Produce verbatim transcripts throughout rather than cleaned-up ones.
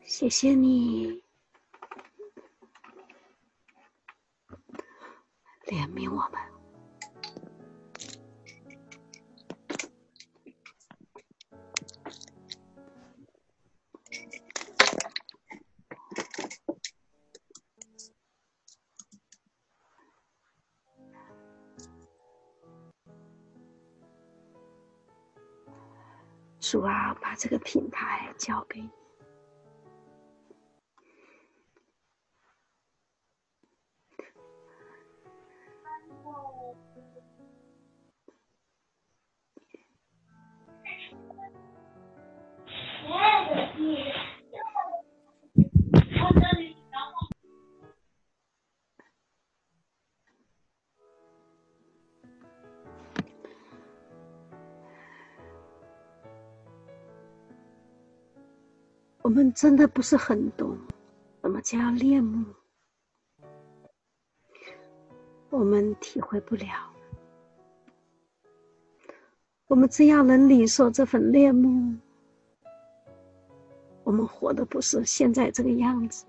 谢谢你怜悯我们。主啊，把这个平台交给你。我们真的不是很懂什么叫恋慕，我们体会不了。我们只要能领受这份恋慕，我们活的不是现在这个样子。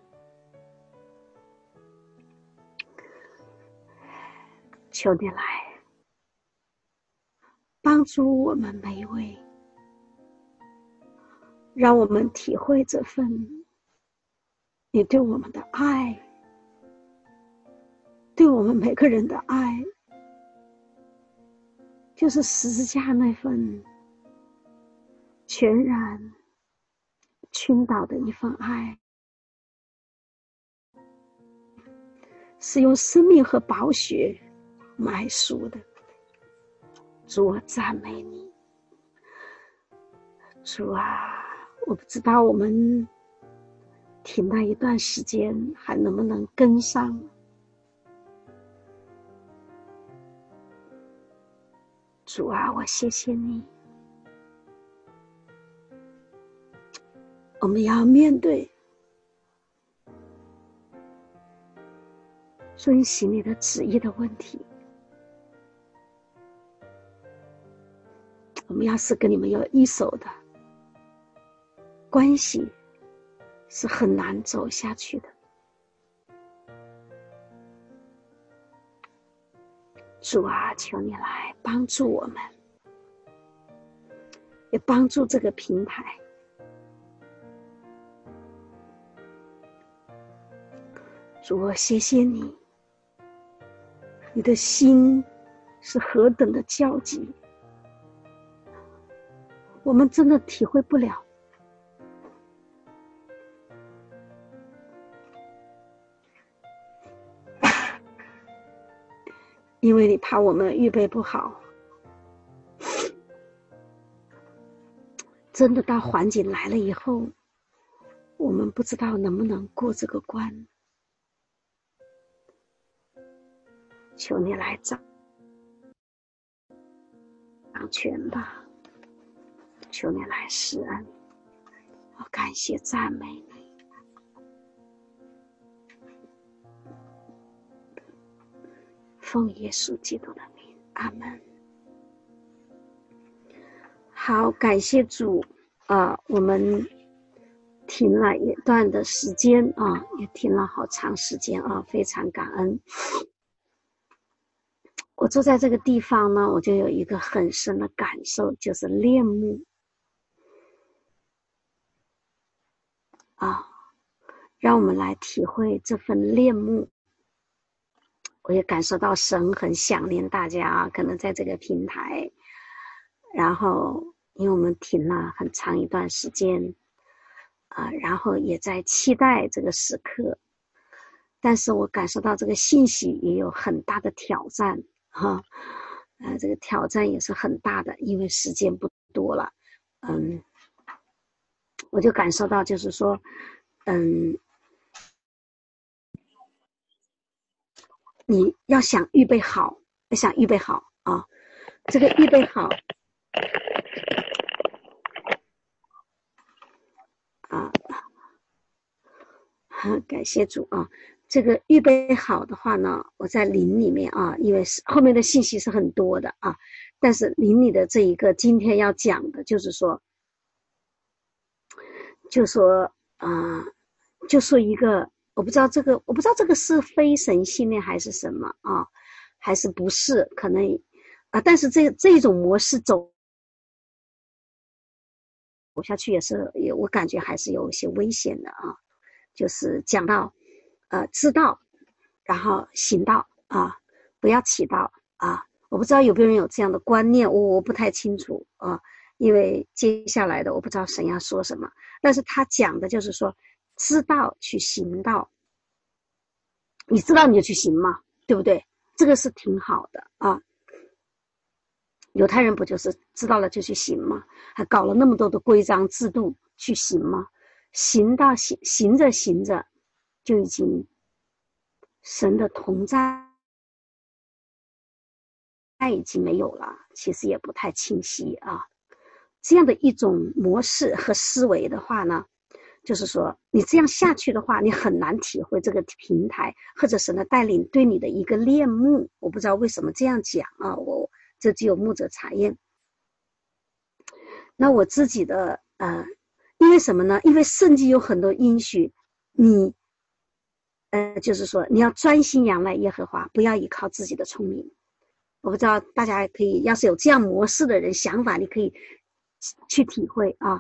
求你来帮助我们每一位，让我们体会这份你对我们的爱，对我们每个人的爱，就是十字架那份全然倾倒的一份爱，是用生命和宝血买赎的。主，我赞美你。主啊，我不知道我们停了一段时间还能不能跟上。主啊，我谢谢你。我们要面对遵行你的旨意的问题。我们要是跟你们有一手的关系，是很难走下去的。主啊，求你来帮助我们，也帮助这个平台。主，我谢谢你，你的心是何等的焦急，我们真的体会不了。因为你怕我们预备不好，真的到环境来了以后，我们不知道能不能过这个关。求你来掌权吧，求你来施恩。我感谢赞美你。奉耶稣基督的名，阿们。好，感谢主啊、呃！我们停了一段的时间啊，也停了好长时间啊，非常感恩。我坐在这个地方呢，我就有一个很深的感受，就是恋慕啊，让我们来体会这份恋慕。我也感受到神很想念大家啊，可能在这个平台，然后因为我们停了很长一段时间啊，然后也在期待这个时刻，但是我感受到这个信息也有很大的挑战哈，呃，这个挑战也是很大的，因为时间不多了，嗯，我就感受到就是说，嗯。你要想预备好，要想预备好啊！这个预备好啊，感谢主啊！这个预备好的话呢，我在灵里面啊，因为后面的信息是很多的啊，但是灵里的这一个今天要讲的就是说，就说啊、呃，就说一个，我不知道这个，我不知道这个是非神信念还是什么啊，还是不是？可能啊、呃，但是这这种模式走走下去也是，也我感觉还是有一些危险的啊。就是讲到，呃，知道，然后行道啊，不要起道啊。我不知道有没有人有这样的观念，我我不太清楚啊，因为接下来的我不知道神要说什么，但是他讲的就是说，知道去行道，你知道你就去行嘛，对不对？这个是挺好的啊。犹太人不就是知道了就去行吗？还搞了那么多的规章制度去行吗？行到行行着行着，就已经神的同在已经没有了，其实也不太清晰啊。这样的一种模式和思维的话呢，就是说你这样下去的话，你很难体会这个平台或者神的带领对你的一个恋慕。我不知道为什么这样讲啊，我这只有牧者查验。那我自己的呃，因为什么呢？因为圣经有很多应许，你呃，就是说你要专心仰赖耶和华，不要依靠自己的聪明。我不知道大家可以，要是有这样模式的人想法，你可以去体会啊。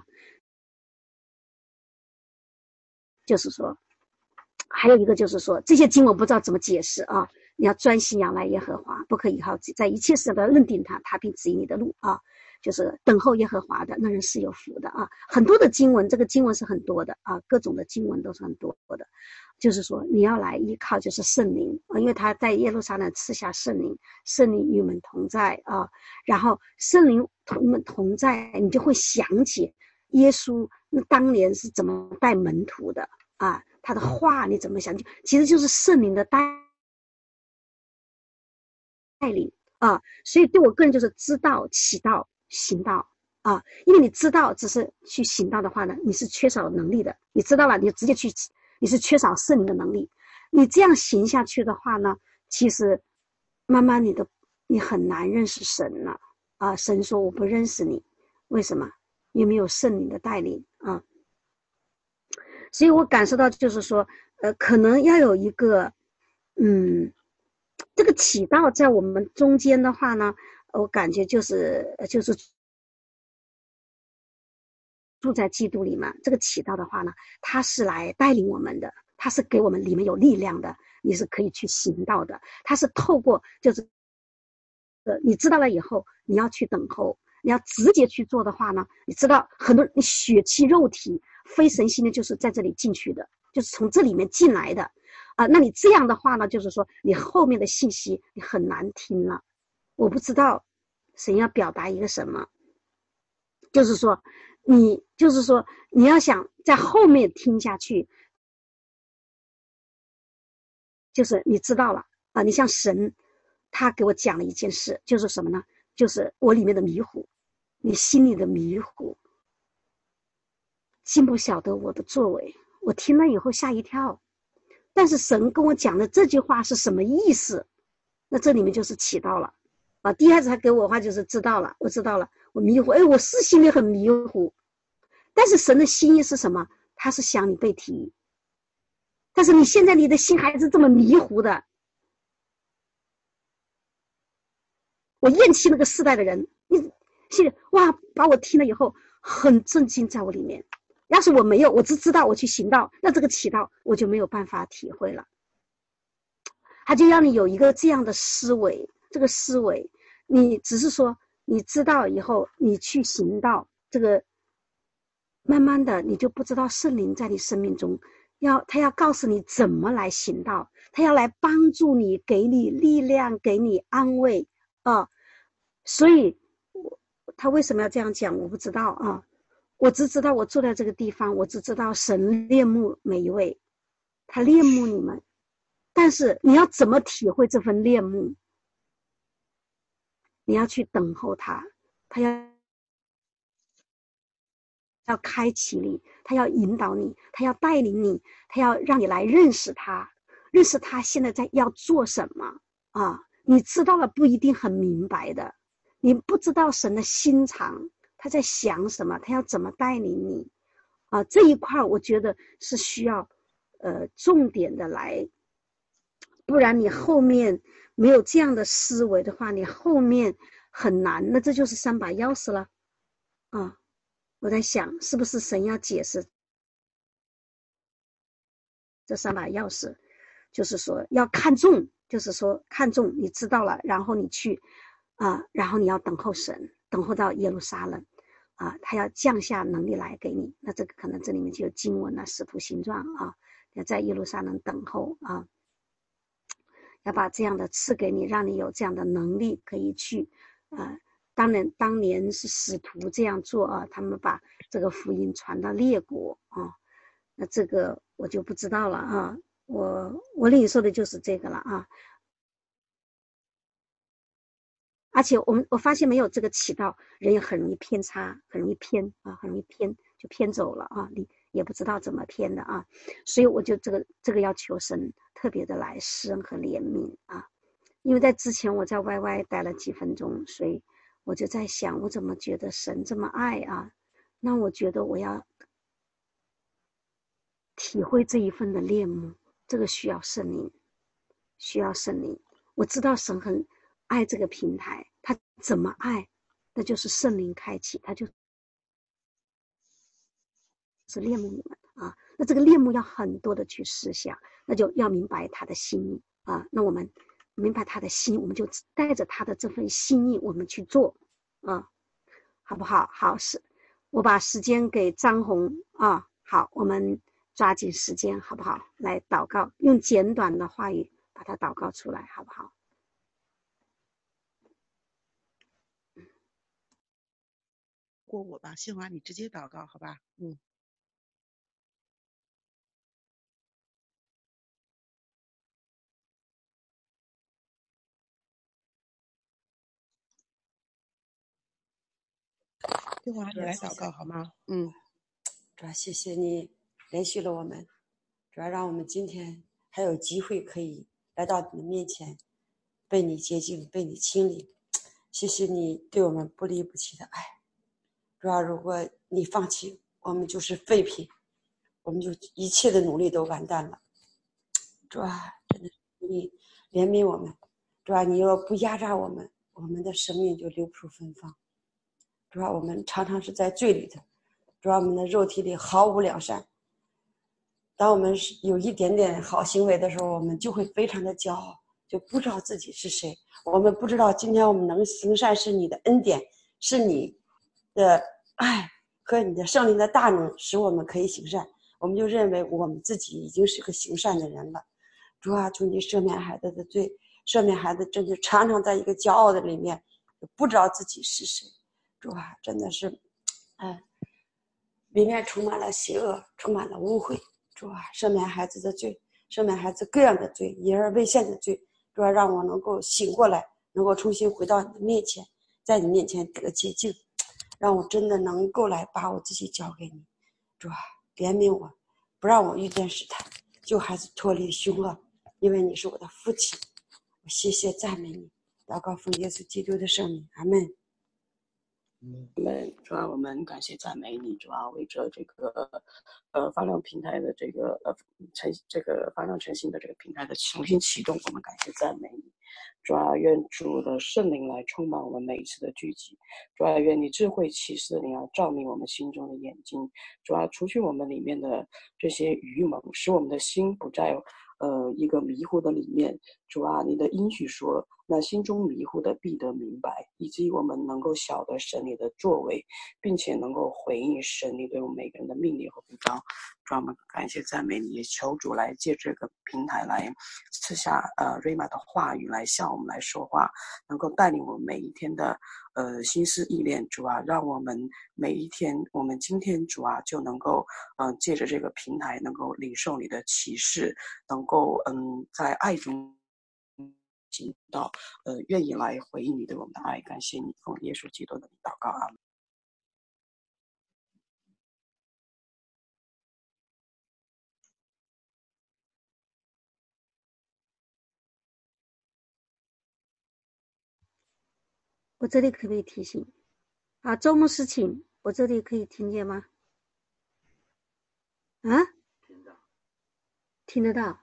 就是说，还有一个就是说，这些经文不知道怎么解释啊。你要专心仰赖耶和华，不可依靠自己，在一切事都要认定他，他并指引你的路啊。就是等候耶和华的那人是有福的啊。很多的经文，这个经文是很多的啊，各种的经文都是很多的。就是说你要来依靠就是圣灵啊，因为他在耶路撒冷赐下圣灵，圣灵与我们同在啊。然后圣灵同我们同在，你就会想起耶稣那当年是怎么带门徒的啊，他的话你怎么想起，其实就是圣灵的带带领啊。所以对我个人就是知道起道行道啊，因为你知道只是去行道的话呢，你是缺少能力的，你知道了你就直接去，你是缺少圣灵的能力。你这样行下去的话呢，其实慢慢你的你很难认识神了啊。神说我不认识你，为什么？因为没有圣灵的带领啊。所以我感受到就是说，呃，可能要有一个，嗯，这个起道在我们中间的话呢，我感觉就是就是住在基督里嘛。这个起道的话呢，他是来带领我们的，他是给我们里面有力量的，你是可以去行道的。他是透过就是呃，你知道了以后，你要去等候，你要直接去做的话呢，你知道很多你血气肉体非神性的就是在这里进去的，就是从这里面进来的啊。那你这样的话呢，就是说你后面的信息你很难听了。我不知道神要表达一个什么，就是说你就是说你要想在后面听下去，就是你知道了啊。你像神他给我讲了一件事，就是什么呢？就是我里面的迷糊，你心里的迷糊，竟不晓得我的作为。我听了以后吓一跳，但是神跟我讲的这句话是什么意思？那这里面就是起到了啊。第一开始他给我的话就是知道了，我知道了，我迷糊，哎，我是心里很迷糊，但是神的心意是什么？他是想你被提，但是你现在你的心还是这么迷糊的。我厌弃那个世代的人，你现在哇，把我听了以后很震惊，在我里面。要是我没有，我只知道我去行道，那这个起道我就没有办法体会了。他就让你有一个这样的思维，这个思维，你只是说你知道以后，你去行道，这个慢慢的你就不知道圣灵在你生命中要他要告诉你怎么来行道，他要来帮助你，给你力量，给你安慰啊。所以他为什么要这样讲我不知道啊。我只知道我坐在这个地方，我只知道神恋慕每一位，他恋慕你们，但是你要怎么体会这份恋慕？你要去等候他，他要要开启你，他要引导你，他要带领你，他要让你来认识他，认识他现在在要做什么啊？你知道了不一定很明白的，你不知道神的心肠，他在想什么，他要怎么带领你啊，这一块我觉得是需要呃重点的来，不然你后面没有这样的思维的话，你后面很难。那这就是三把钥匙了啊！我在想，是不是神要解释这三把钥匙？就是说要看重，就是说看重，你知道了，然后你去啊、呃，然后你要等候神，等候到耶路撒冷啊、呃，他要降下能力来给你。那这个可能这里面就有经文啊，使徒行传啊，要在耶路撒冷等候啊。要把这样的赐给你，让你有这样的能力可以去，呃，当然当年是使徒这样做啊，他们把这个福音传到列国啊，那这个我就不知道了啊，我我领受的就是这个了啊，而且我们我发现没有这个启导，人也很容易偏差，很容易偏啊，很容易偏就偏走了啊，你也不知道怎么偏的啊，所以我就这个这个要求神特别的来施恩和怜悯啊。因为在之前我在 Y Y 待了几分钟，所以我就在想，我怎么觉得神这么爱啊？那我觉得我要体会这一份的恋慕，这个需要圣灵，需要圣灵。我知道神很爱这个平台，他怎么爱，那就是圣灵开启，他就是恋慕你们啊。那这个恋慕要很多的去思想，那就要明白他的心意啊。那我们明白他的心，我们就带着他的这份心意，我们去做啊，好不好？好，是，我把时间给张红啊。好，我们抓紧时间，好不好？来祷告，用简短的话语把它祷告出来，好不好？ 过我吧，新华你直接祷告好吧？嗯。新华你来祷告好吗？嗯。 主要谢谢你连续了我们，主要让我们今天还有机会可以来到你的面前，被你洁净，被你清理。谢谢你对我们不离不弃的爱。主要如果你放弃，我们就是废品，我们就一切的努力都完蛋了。主要真的你怜悯我们，主要你若不压榨我们，我们的生命就流不出芬芳。主要我们常常是在罪里的，主要我们的肉体里毫无良善。当我们有一点点好行为的时候，我们就会非常的骄傲，就不知道自己是谁。我们不知道今天我们能行善是你的恩典，是你的爱和你的圣灵的大能使我们可以行善。我们就认为我们自己已经是个行善的人了。主啊，求你赦免孩子的罪，赦免孩子真的常常在一个骄傲的里面，不知道自己是谁。主啊，真的是，哎，里面充满了邪恶，充满了污秽。主啊，赦免孩子的罪，赦免孩子各样的罪，隐而未现的罪。主啊，让我能够醒过来，能够重新回到你的面前，在你面前得洁净，让我真的能够来把我自己交给你。主啊，怜悯我，不让我遇见试探，救孩子脱离凶恶，因为你是我的父亲。我谢谢赞美你，祷告奉耶稣基督的圣名，阿门。 我们主要我们感谢赞美你，主要为着这个呃发亮平台的这个呃诚这个发亮诚信的这个平台的重新启动，我们感谢赞美你。主要愿主的圣灵来充满我们每一次的聚集，主要愿你智慧启示的灵要照明我们心中的眼睛，主要除去我们里面的这些愚蒙，使我们的心不在呃一个迷糊的里面。主啊，你的应许说，那心中迷糊的必得明白，以及我们能够晓得神你的作为，并且能够回应神你对我们每个人的命令和呼召。主啊，我们感谢赞美你，也求主来借这个平台来赐下呃瑞玛的话语，来向我们来说话，能够带领我们每一天的呃心思意念。主啊，让我们每一天，我们今天主啊就能够嗯、呃、借着这个平台，能够领受你的启示，能够嗯在爱中行道，呃，愿意来回应你对我们的爱。感谢你，奉耶稣基督的祷告啊。 我这里可不可以提醒？啊，周牧师请，我这里可以听见吗？ 啊？听得到。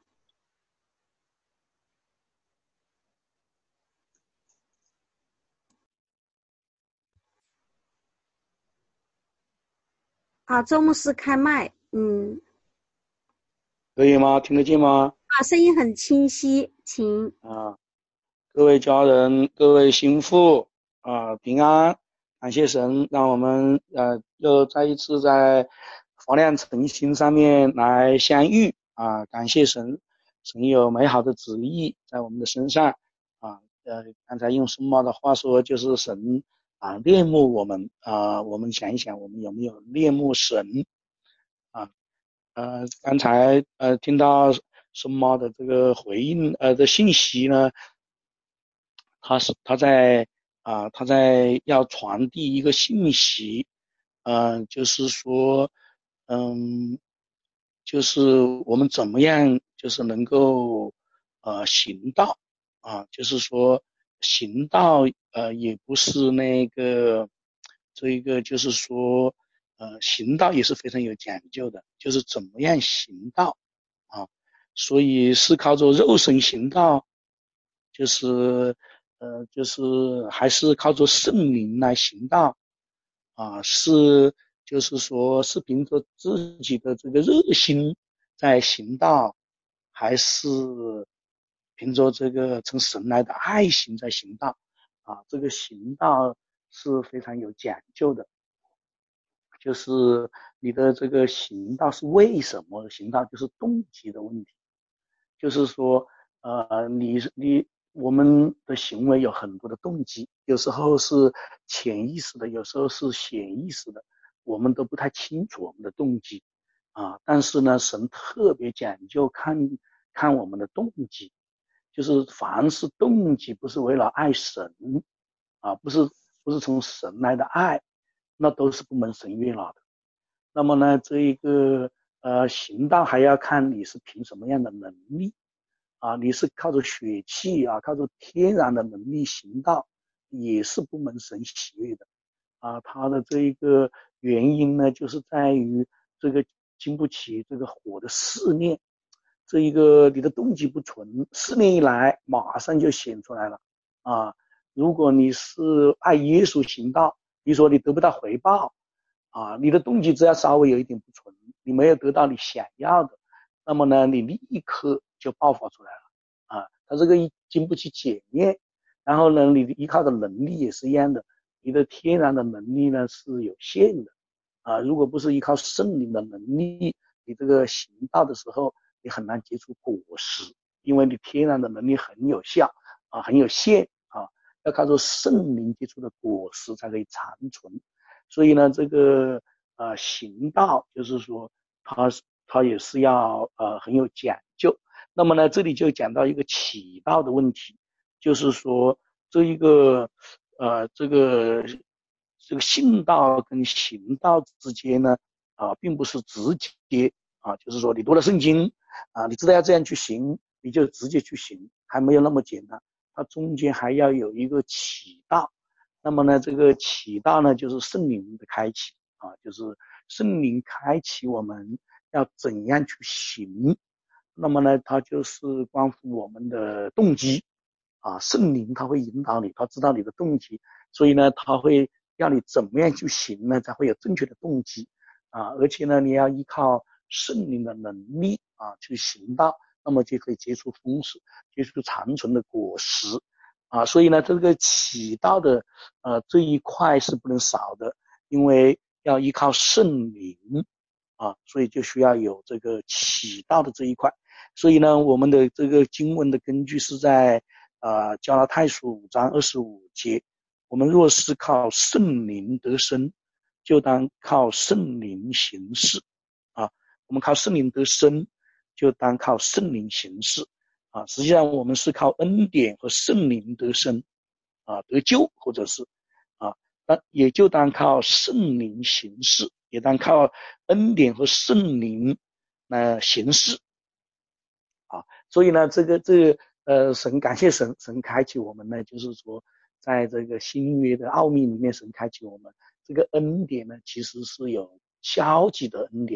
啊，周牧师开麦，嗯， 可以吗？听得见吗？ 啊，声音很清晰，请。 啊，各位家人，各位心腹啊，平安！感谢神，让我们呃又再一次在发亮诚心上面来相遇啊！感谢神，神有美好的旨意在我们的身上啊。呃，刚才用孙茂的话说，就是神啊恋慕我们啊。我们想一想，我们有没有恋慕神啊？呃，刚才呃听到孙猫的这个回应呃的信息呢，他是他在啊、他在要传递一个信息，嗯、呃，就是说，嗯，就是我们怎么样，就是能够呃行道啊，就是说行道呃也不是那个这一个就是说呃行道也是非常有讲究的，就是怎么样行道啊，所以是靠着肉身行道，就是呃就是还是靠着圣灵来行道啊，是就是说是凭着自己的这个热心在行道，还是凭着这个从神来的爱心在行道啊？这个行道是非常有讲究的，就是你的这个行道是为什么行道，就是动机的问题。就是说，呃，你你我们的行为有很多的动机，有时候是潜意识的，有时候是显意识的，我们都不太清楚我们的动机啊。但是呢，神特别讲究看看我们的动机，就是凡是动机不是为了爱神啊，不是不是从神来的爱，那都是不蒙神悦纳的。那么呢，这一个呃行道还要看你是凭什么样的能力啊，你是靠着血气啊，靠着天然的能力行道，也是不蒙神喜悦的啊。它的这一个原因呢，就是在于这个经不起这个火的试炼，这一个你的动机不纯，试炼一来马上就显出来了啊。如果你是爱耶稣行道，你说你得不到回报啊，你的动机只要稍微有一点不纯，你没有得到你想要的，那么呢，你立刻就爆发出来了啊！它这个经不起检验，然后呢，你依靠的能力也是一样的，你的天然的能力呢是有限的啊，如果不是依靠圣灵的能力，你这个行道的时候，你很难结出果实，因为你天然的能力很有效啊，很有限啊，要靠着圣灵结出的果实才可以长存。所以呢，这个呃行道就是说，它它也是要呃很有讲究。那么呢，这里就讲到一个起道的问题，就是说这一个呃这个这个信道跟行道之间呢，啊、呃，并不是直接啊，就是说你读了圣经啊，你知道要这样去行，你就直接去行，还没有那么简单，它中间还要有一个起道。那么呢，这个启道呢，就是圣灵的开启啊，就是圣灵开启我们要怎样去行。那么呢，它就是关乎我们的动机啊，圣灵他会引导你，他知道你的动机，所以呢，他会让你怎么样去行呢，才会有正确的动机啊，而且呢，你要依靠圣灵的能力啊去行道，那么就可以结出丰实、结出长存的果实。啊，所以呢，这个起道的呃这一块是不能少的，因为要依靠圣灵啊，所以就需要有这个起道的这一块。所以呢，我们的这个经文的根据是在呃加拉太书五章二十五节，我们若是靠圣灵得生，就当靠圣灵行事啊。我们靠圣灵得生，就当靠圣灵行事。啊，实际上我们是靠恩典和圣灵得生，啊，得救，或者是啊，那也就当靠圣灵行事，也当靠恩典和圣灵来行事，啊，所以呢，这个这个呃，神感谢神，神开启我们呢，就是说，在这个新约的奥秘里面，神开启我们这个恩典呢，其实是有消极的恩典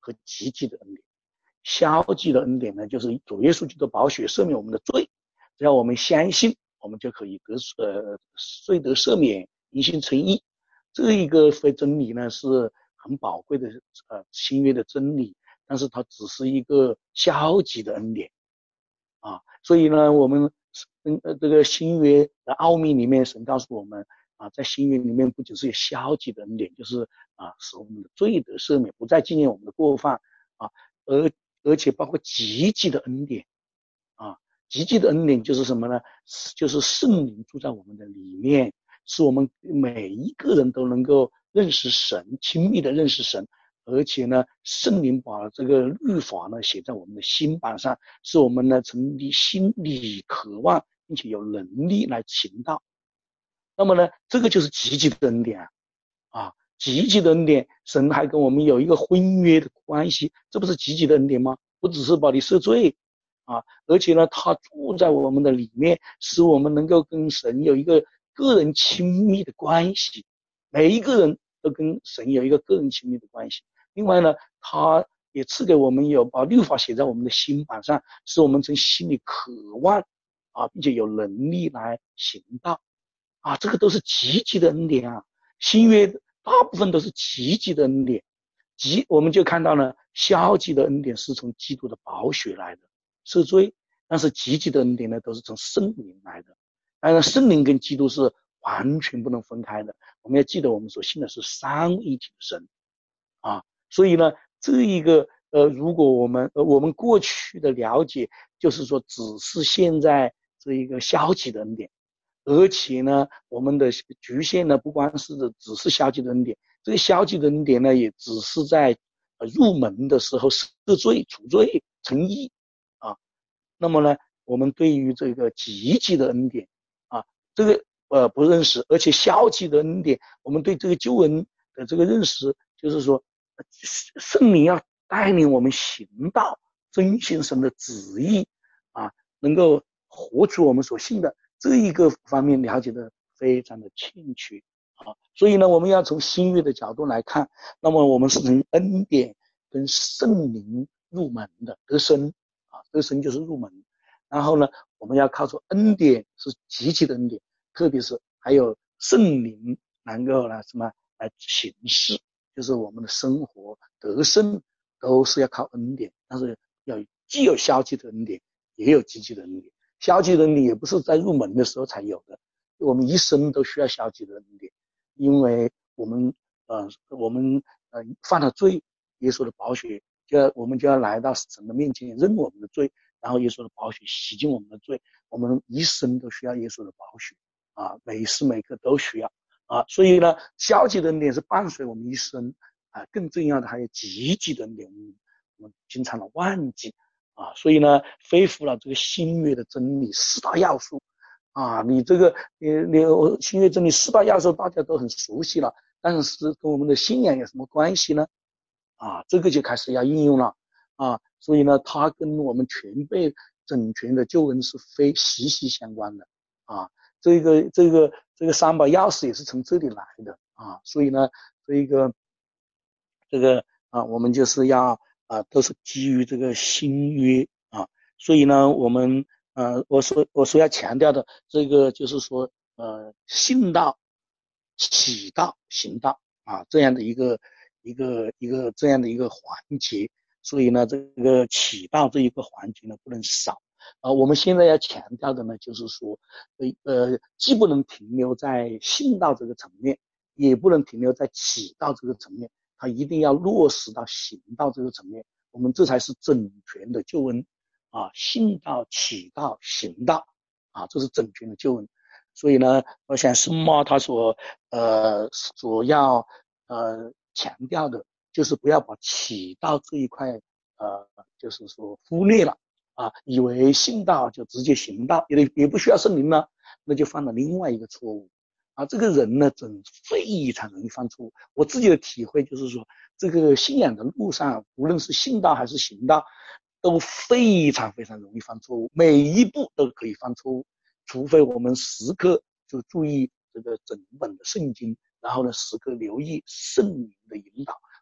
和积极的恩典。消极的恩典呢，就是主耶稣基督宝血赦免我们的罪，只要我们相信，我们就可以得呃罪得赦免，因信称义。这一个非真理呢是很宝贵的呃新约的真理，但是它只是一个消极的恩典啊。所以呢，我们呃这个新约的奥秘里面，神告诉我们啊，在新约里面不仅是有消极的恩典，就是啊使我们的罪得赦免，不再纪念我们的过犯啊，而而且包括积极的恩典啊，积极的恩典就是什么呢？就是圣灵住在我们的里面，使我们每一个人都能够认识神，亲密的认识神。而且呢，圣灵把这个律法呢写在我们的心板上，使我们呢从心里渴望，并且有能力来行道。那么呢，这个就是积极的恩典啊。啊，积极的恩典，神还跟我们有一个婚约的关系，这不是积极的恩典吗？不只是把你赦罪啊，而且呢，他住在我们的里面，使我们能够跟神有一个个人亲密的关系。每一个人都跟神有一个个人亲密的关系。另外呢，他也赐给我们有把律法写在我们的心板上，使我们从心里渴望啊，并且有能力来行道啊，这个都是积极的恩典啊。新约大部分都是积极的恩典，积我们就看到呢，消极的恩典是从基督的宝血来的赦罪，但是积极的恩典呢，都是从圣灵来的。当然，圣灵跟基督是完全不能分开的。我们要记得，我们所信的是三位一体的神啊。所以呢，这一个呃，如果我们呃我们过去的了解，就是说，只是现在这一个消极的恩典。而且呢，我们的局限呢，不光是只是消极的恩典，这个消极的恩典呢，也只是在入门的时候赦罪、除罪、称义啊。那么呢，我们对于这个积极的恩典啊，这个呃不认识，而且消极的恩典，我们对这个救恩的这个认识，就是说，圣灵要带领我们行道，遵行神的旨意啊，能够活出我们所信的。这一个方面了解的非常的欠缺啊，所以呢，我们要从新约的角度来看，那么我们是从恩典跟圣灵入门的，得生啊，得生就是入门。然后呢，我们要靠出恩典是积极的恩典，特别是还有圣灵能够来什么来行事，就是我们的生活得生都是要靠恩典，但是要既有消极的恩典，也有积极的恩典。消极的恩典也不是在入门的时候才有的，我们一生都需要消极的恩典，因为我们呃我们呃犯了罪，耶稣的宝血就要我们就要来到神的面前认我们的罪，然后耶稣的宝血洗净我们的罪，我们一生都需要耶稣的宝血啊，每时每刻都需要啊，所以呢，消极的恩典是伴随我们一生啊，更重要的还有积极的恩典，我们经常的忘记。啊，所以呢，恢复了这个新约的真理四大要素啊，你这个你你新约真理四大要素大家都很熟悉了，但是跟我们的信仰有什么关系呢？啊，这个就开始要应用了啊，所以呢，它跟我们全备整全的救恩是非息息相关的啊，这个这个这个三把钥匙也是从这里来的啊，所以呢，这个这个啊，我们就是要。啊，都是基于这个新约啊，所以呢，我们呃，我说我说要强调的这个就是说，呃，信道、启道、行道啊，这样的一个一个一个这样的一个环节，所以呢，这个启道这一个环节呢不能少啊。我们现在要强调的呢，就是说，呃，既不能停留在信道这个层面，也不能停留在启道这个层面。它一定要落实到行道这个层面，我们这才是整全的救恩啊！信道、启道、行道啊，这是整全的救恩。所以呢，我想圣妈他所呃所要呃强调的，就是不要把启道这一块呃，就是说忽略了啊，以为信道就直接行道，也也不需要圣灵了，那就犯了另外一个错误。啊，这个人呢，真非常容易犯错误。我自己的体会就是说，这个信仰的路上，无论是信道还是行道，都非常非常容易犯错误，每一步都可以犯错误，除非我们时刻就注意这个整本的圣经，然后呢，时刻留意圣灵的引导，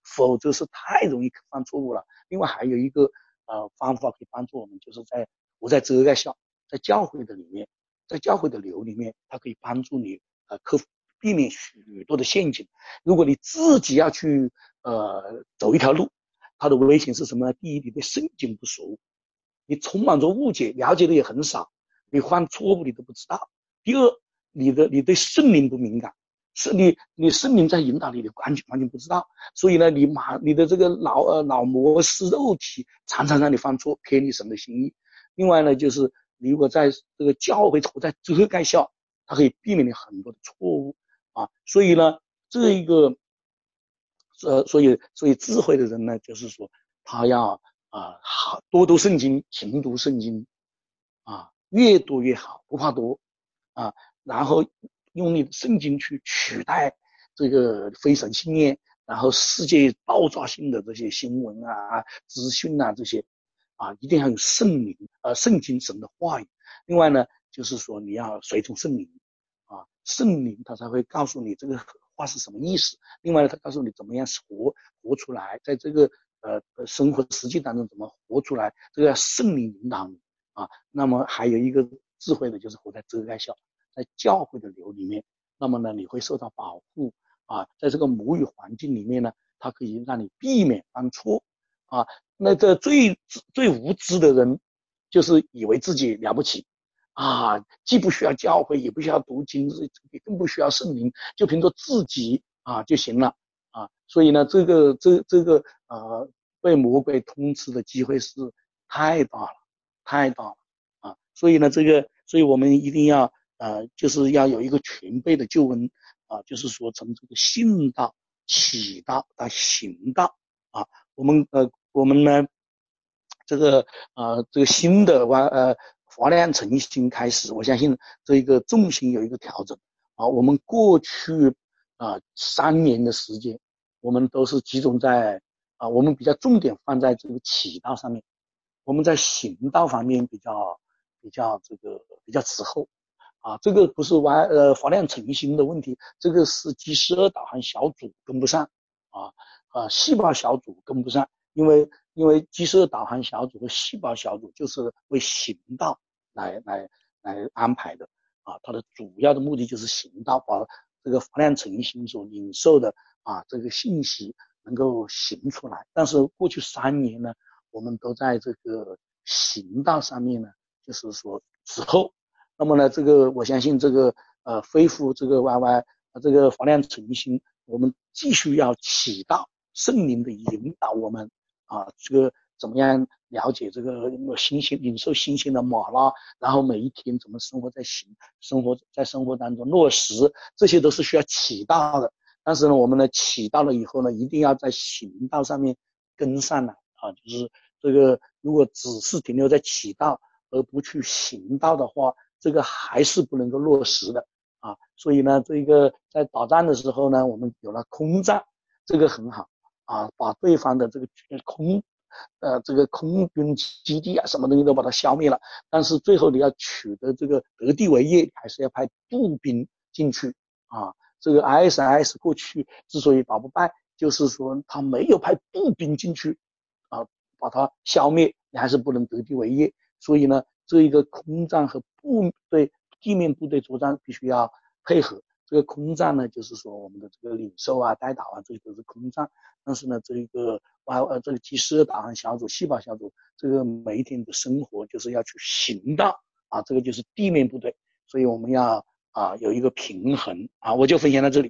否则是太容易犯错误了。另外还有一个呃方法可以帮助我们，就是在活在遮盖下，在教会的里面，在教会的流里面，它可以帮助你呃克服避免许多的陷阱。如果你自己要去呃走一条路，它的危险是什么呢？第一，你对圣经不熟，你充满着误解，了解的也很少，你犯错误你都不知道。第二，你的你对圣灵不敏感，是你你圣灵在引导你，你完全完全不知道。所以呢，你马你的这个脑呃脑模式肉体常常让你犯错，偏离神的心意。另外呢，就是你如果在这个教会活在遮盖下，它可以避免你很多的错误啊。所以呢，这一个呃，所以所以智慧的人呢，就是说他要啊好多读圣经，勤读圣经啊，越多越好，不怕多啊。然后用你的圣经去取代这个非神信念，然后世界爆炸性的这些新闻啊、资讯啊这些啊，一定要有圣灵呃圣经神的话语。另外呢，就是说你要随从圣灵啊，圣灵他才会告诉你这个话是什么意思。另外呢，他告诉你怎么样活活出来，在这个呃生活实际当中怎么活出来，这个要圣灵引导你啊。那么还有一个智慧的就是活在遮盖下，在教会的流里面，那么呢你会受到保护啊，在这个母语环境里面呢，它可以让你避免犯错啊。那个最最无知的人，就是以为自己了不起啊，既不需要教会，也不需要读经，也更不需要圣灵，就凭着自己啊就行了啊。所以呢，这个这这个呃被魔鬼通吃的机会是太大了，太大了啊。所以呢，这个所以我们一定要呃就是要有一个全备的救恩啊，就是说从这个信道、启道到行道啊，我们呃我们呢这个呃这个新的完呃华亮诚心开始，我相信这一个重心有一个调整啊。我们过去啊、呃、三年的时间，我们都是集中在啊、呃、我们比较重点放在这个启道上面，我们在行道方面比较比较这个比较滞后啊。这个不是完呃华亮诚心的问题，这个是 G 十二导航小组跟不上啊啊细胞小组跟不上。因为因为基设导航小组和细胞小组就是为行道来来来安排的啊，它的主要的目的就是行道，把这个发量诚心所领受的啊这个信息能够行出来。但是过去三年呢，我们都在这个行道上面呢，就是说之后，那么呢，这个我相信这个呃恢复这个 Y Y 这个发量诚心，我们继续要起到圣灵的引导我们。啊，这个怎么样了解这个新鲜领受新鲜的马拉，然后每一天怎么生活在行生活在生活当中落实，这些都是需要启到的。但是呢，我们呢启到了以后呢，一定要在行道上面跟上来啊，就是这个如果只是停留在启到而不去行道的话，这个还是不能够落实的啊。所以呢，这个在打仗的时候呢，我们有了空战，这个很好。啊，把对方的这个空，呃，这个空军基地啊，什么东西都把它消灭了。但是最后你要取得这个得地为业，还是要派步兵进去啊。这个 I S I S 过去之所以打不败，就是说他没有派步兵进去啊，把它消灭，你还是不能得地为业。所以呢，这一个空战和部队地面部队作战必须要配合。这个空战呢，就是说我们的这个领受啊、带导啊，这些都是空战。但是呢，这一个呃这个第十二导航小组、细胞小组，这个每一天的生活就是要去行道啊，这个就是地面部队，所以我们要啊有一个平衡啊。我就分享到这里。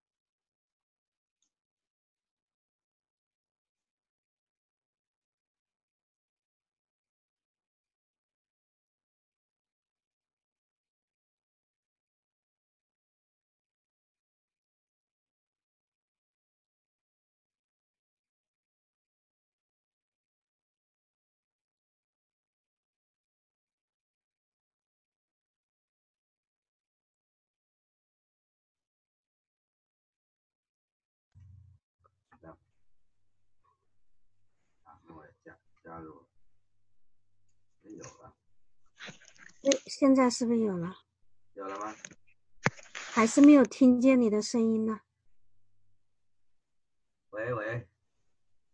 加入没有了？现在是不是有了？有了吗？还是没有听见你的声音呢？喂喂，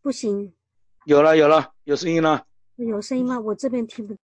不行。 有了有了，有声音了。 有声音吗？我这边听不。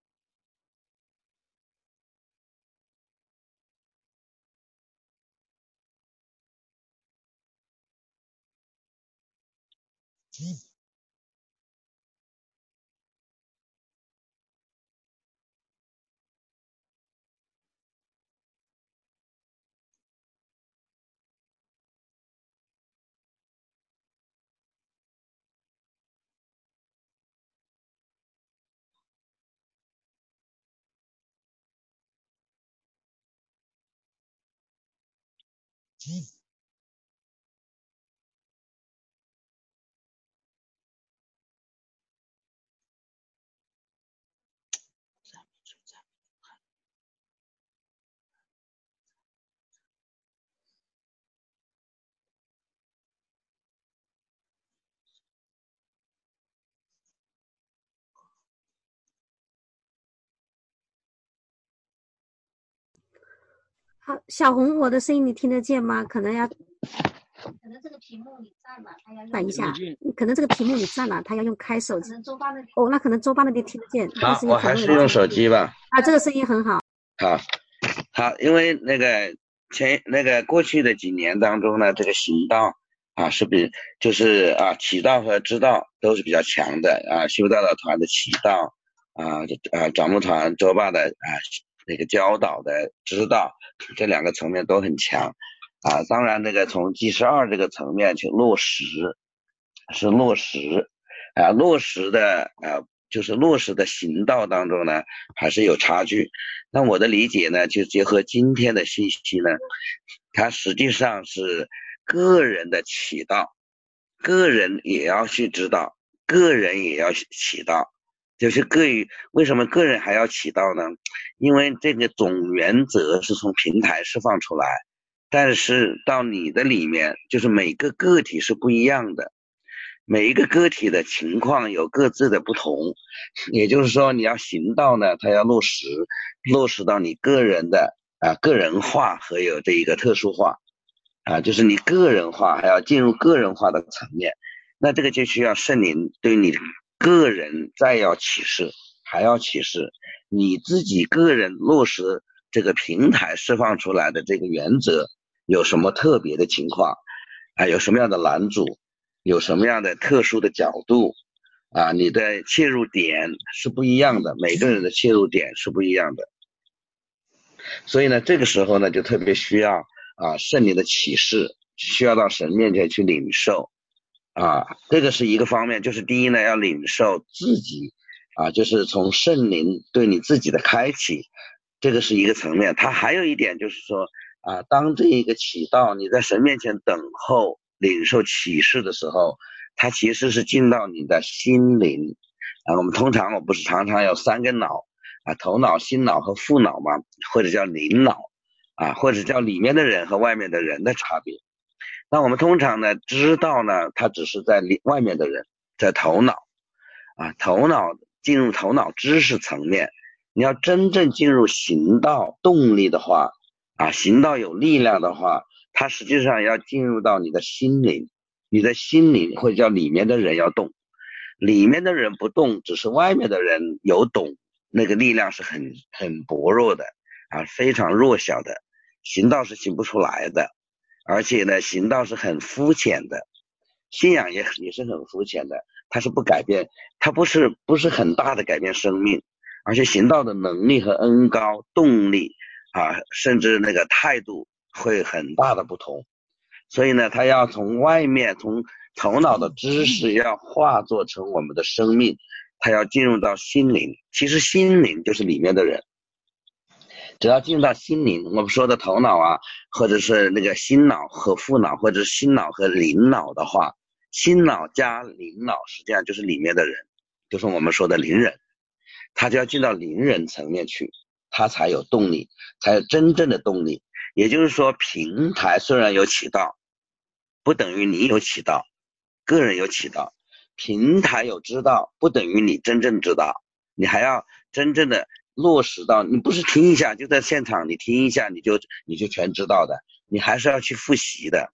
好，小红，我的声音你听得见吗？可能要，可能这个屏幕你占了，他要等一下，可能这个屏幕你占了，他要用开手机。哦，那可能周八那边听得见。 好，我还是用手机吧。 啊，这个声音很好。 好，好，因为那个前那个过去的几年当中呢，这个行道啊是比就是啊祈道和知道都是比较强的啊，修道的团的祈道啊啊长牧团周霸的啊那个教导的知道，这两个层面都很强啊。当然那个从 G 十二这个层面去落实是落实啊，落实的啊就是落实的行道当中呢还是有差距。那我的理解呢，就结合今天的信息呢，它实际上是个人的祈祷，个人也要去知道，个人也要祈祷，就是个于为什么个人还要祈祷呢？因为这个总原则是从平台释放出来，但是到你的里面，就是每个个体是不一样的，每一个个体的情况有各自的不同，也就是说你要行道呢，它要落实落实到你个人的啊个人化和有这一个特殊化啊，就是你个人化还要进入个人化的层面，那这个就需要圣灵对你个人再要启示，还要启示你自己个人落实这个平台释放出来的这个原则有什么特别的情况啊，有什么样的拦阻，有什么样的特殊的角度啊，你的切入点是不一样的，每个人的切入点是不一样的。所以呢，这个时候呢，就特别需要啊圣灵的启示，需要到神面前去领受啊，这个是一个方面，就是第一呢，要领受自己啊，就是从圣灵对你自己的开启，这个是一个层面。它还有一点就是说啊，当这一个启到你在神面前等候领受启示的时候，它其实是进到你的心灵啊。我们通常我不是常常有三个脑啊，头脑、心脑和腹脑嘛，或者叫灵脑啊，或者叫里面的人和外面的人的差别。那我们通常呢知道呢，它只是在外面的人，在头脑啊，头脑进入头脑知识层面。你要真正进入行道动力的话啊，行道有力量的话，它实际上要进入到你的心灵，你的心灵或者叫里面的人要动，里面的人不动，只是外面的人有动，那个力量是很很薄弱的啊，非常弱小的，行道是行不出来的。而且呢，行道是很肤浅的，信仰也也是很肤浅的，它是不改变，它不是不是很大的改变生命，而且行道的能力和恩高动力啊，甚至那个态度会很大的不同。所以呢，它要从外面从头脑的知识要化作成我们的生命，它要进入到心灵，其实心灵就是里面的人。只要进入到心灵，我们说的头脑啊，或者是那个心脑和腹脑，或者是心脑和灵脑的话，心脑加灵脑实际上就是里面的人，就是我们说的灵人，他就要进到灵人层面去，他才有动力，才有真正的动力。也就是说，平台虽然有起到，不等于你有起到，个人有起到，平台有知道，不等于你真正知道，你还要真正的落实到，你不是听一下就在现场，你听一下你就你就全知道的，你还是要去复习的。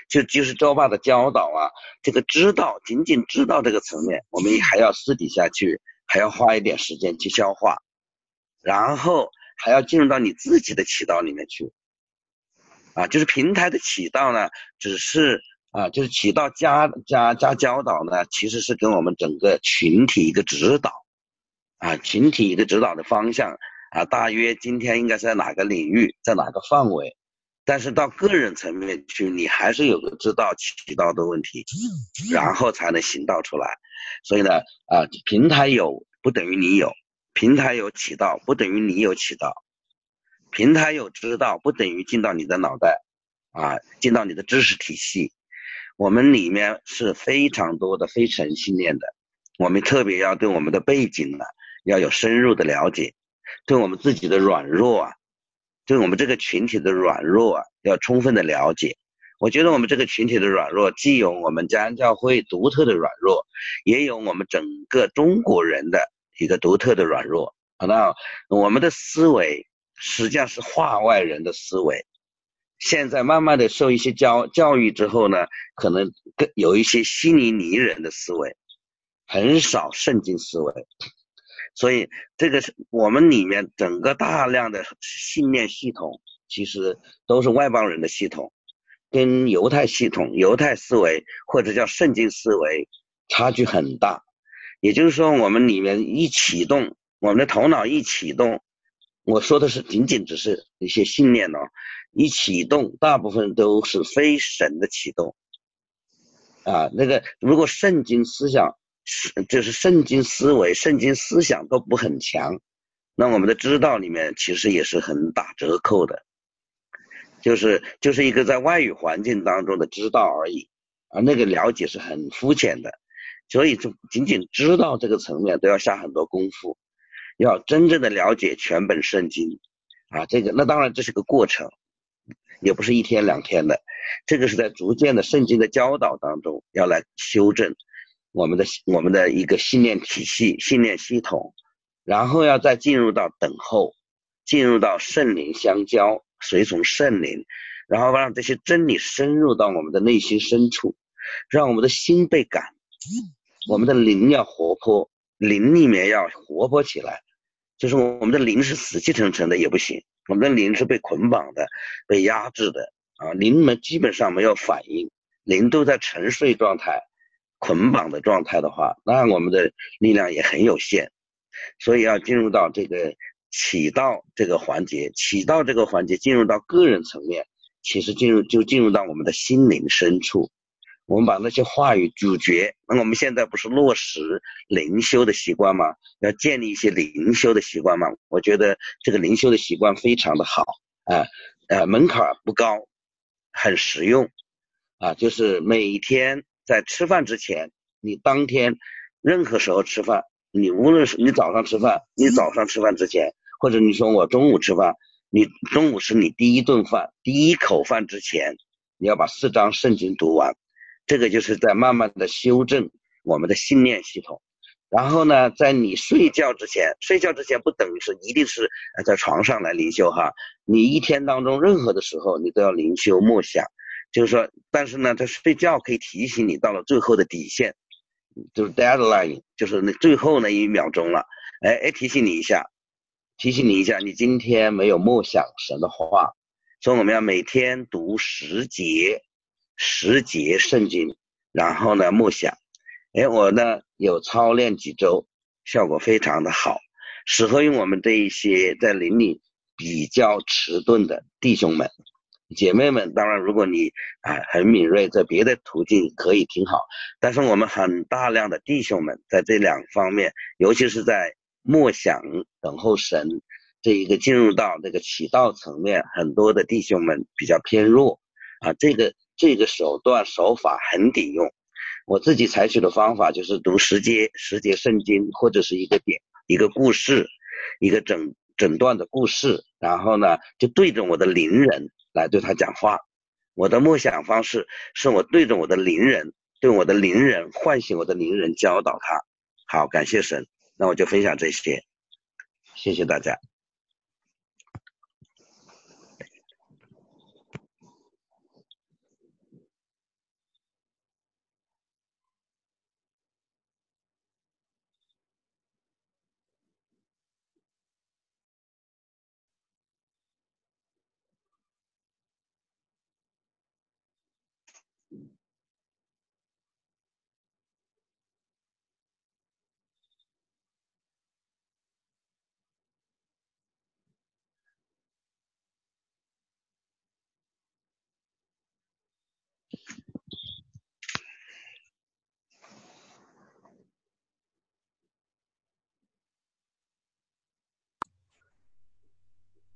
就就是周爸的教导啊，这个知道仅仅知道这个层面，我们还要私底下去，还要花一点时间去消化，然后还要进入到你自己的祈祷里面去啊，就是平台的祈祷呢，只是啊，就是祈祷加加加教导呢，其实是跟我们整个群体一个指导啊，群体一个指导的方向啊，大约今天应该是在哪个领域，在哪个范围。但是到个人层面去，你还是有个知道祈祷的问题，然后才能行道出来。所以呢，啊，平台有不等于你有，平台有祈祷不等于你有祈祷，平台有知道不等于进到你的脑袋，啊，进到你的知识体系。我们里面是非常多的非诚信念的，我们特别要对我们的背景呢，要有深入的了解，对我们自己的软弱啊。对我们这个群体的软弱啊，要充分的了解。我觉得我们这个群体的软弱，既有我们家安教会独特的软弱，也有我们整个中国人的一个独特的软弱。那我们的思维实际上是化外人的思维，现在慢慢的受一些教教育之后呢，可能更有一些稀泥泥人的思维，很少圣经思维。所以这个是我们里面整个大量的信念系统，其实都是外邦人的系统，跟犹太系统、犹太思维或者叫圣经思维差距很大。也就是说，我们里面一启动，我们的头脑一启动，我说的是仅仅只是一些信念哦，一启动，大部分都是非神的启动啊。那个如果圣经思想就是圣经思维圣经思想都不很强，那我们的知道里面其实也是很打折扣的，就是就是一个在外语环境当中的知道而已，而那个了解是很肤浅的。所以就仅仅知道这个层面都要下很多功夫，要真正的了解全本圣经啊，这个那当然这是个过程，也不是一天两天的，这个是在逐渐的圣经的教导当中要来修正我们的我们的一个信念体系、信念系统，然后要再进入到等候，进入到圣灵相交，随从圣灵，然后让这些真理深入到我们的内心深处，让我们的心被感，我们的灵要活泼，灵里面要活泼起来。就是我们的灵是死气沉沉的也不行，我们的灵是被捆绑的、被压制的啊，灵们基本上没有反应，灵都在沉睡状态、捆绑的状态的话，那我们的力量也很有限。所以要进入到这个启祷这个环节，启祷这个环节进入到个人层面，其实进入就进入到我们的心灵深处。我们把那些话语咀嚼，那我们现在不是落实灵修的习惯吗？要建立一些灵修的习惯吗？我觉得这个灵修的习惯非常的好啊，呃，门槛不高，很实用啊，就是每天在吃饭之前，你当天任何时候吃饭，你无论是你早上吃饭，你早上吃饭之前，或者你说我中午吃饭，你中午是你第一顿饭，第一口饭之前，你要把四章圣经读完。这个就是在慢慢的修正我们的信念系统。然后呢，在你睡觉之前，睡觉之前不等于是一定是在床上来灵修哈，你一天当中任何的时候你都要灵修默想，就是说，但是呢，在睡觉可以提醒你到了最后的底线，就是 deadline， 就是那最后那一秒钟了，哎哎，提醒你一下，提醒你一下，你今天没有默想神的话，所以我们要每天读十节。十节圣经，然后呢默想，哎，我呢有操练几周，效果非常的好，适合于我们这一些在灵里比较迟钝的弟兄们、姐妹们。当然，如果你啊很敏锐，在别的途径可以挺好，但是我们很大量的弟兄们在这两方面，尤其是在默想、等候神这一个进入到这个祈祷层面，很多的弟兄们比较偏弱啊，这个。这个手段手法很顶用，我自己采取的方法就是读十节十节圣经，或者是一个点一个故事，一个整整段的故事，然后呢就对着我的灵人来对他讲话。我的默想方式是我对着我的灵人，对我的灵人唤醒我的灵人，教导他。好，感谢神，那我就分享这些，谢谢大家。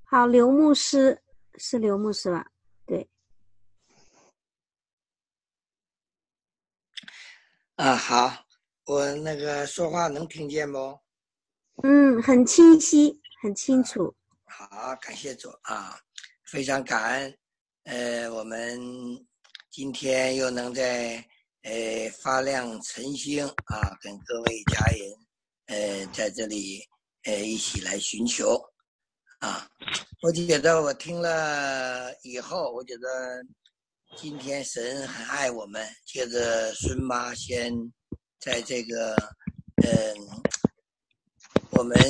好，刘牧师是刘牧师吧？对。 啊，好，我那个说话能听见不？ 嗯，很清晰，很清楚。 好，感谢主啊，非常感恩。呃，我们今天又能在呃发亮晨星啊，跟各位家人呃在这里呃一起来寻求啊。我觉得我听了以后，我觉得今天神很爱我们。接着孙妈先在这个嗯，我们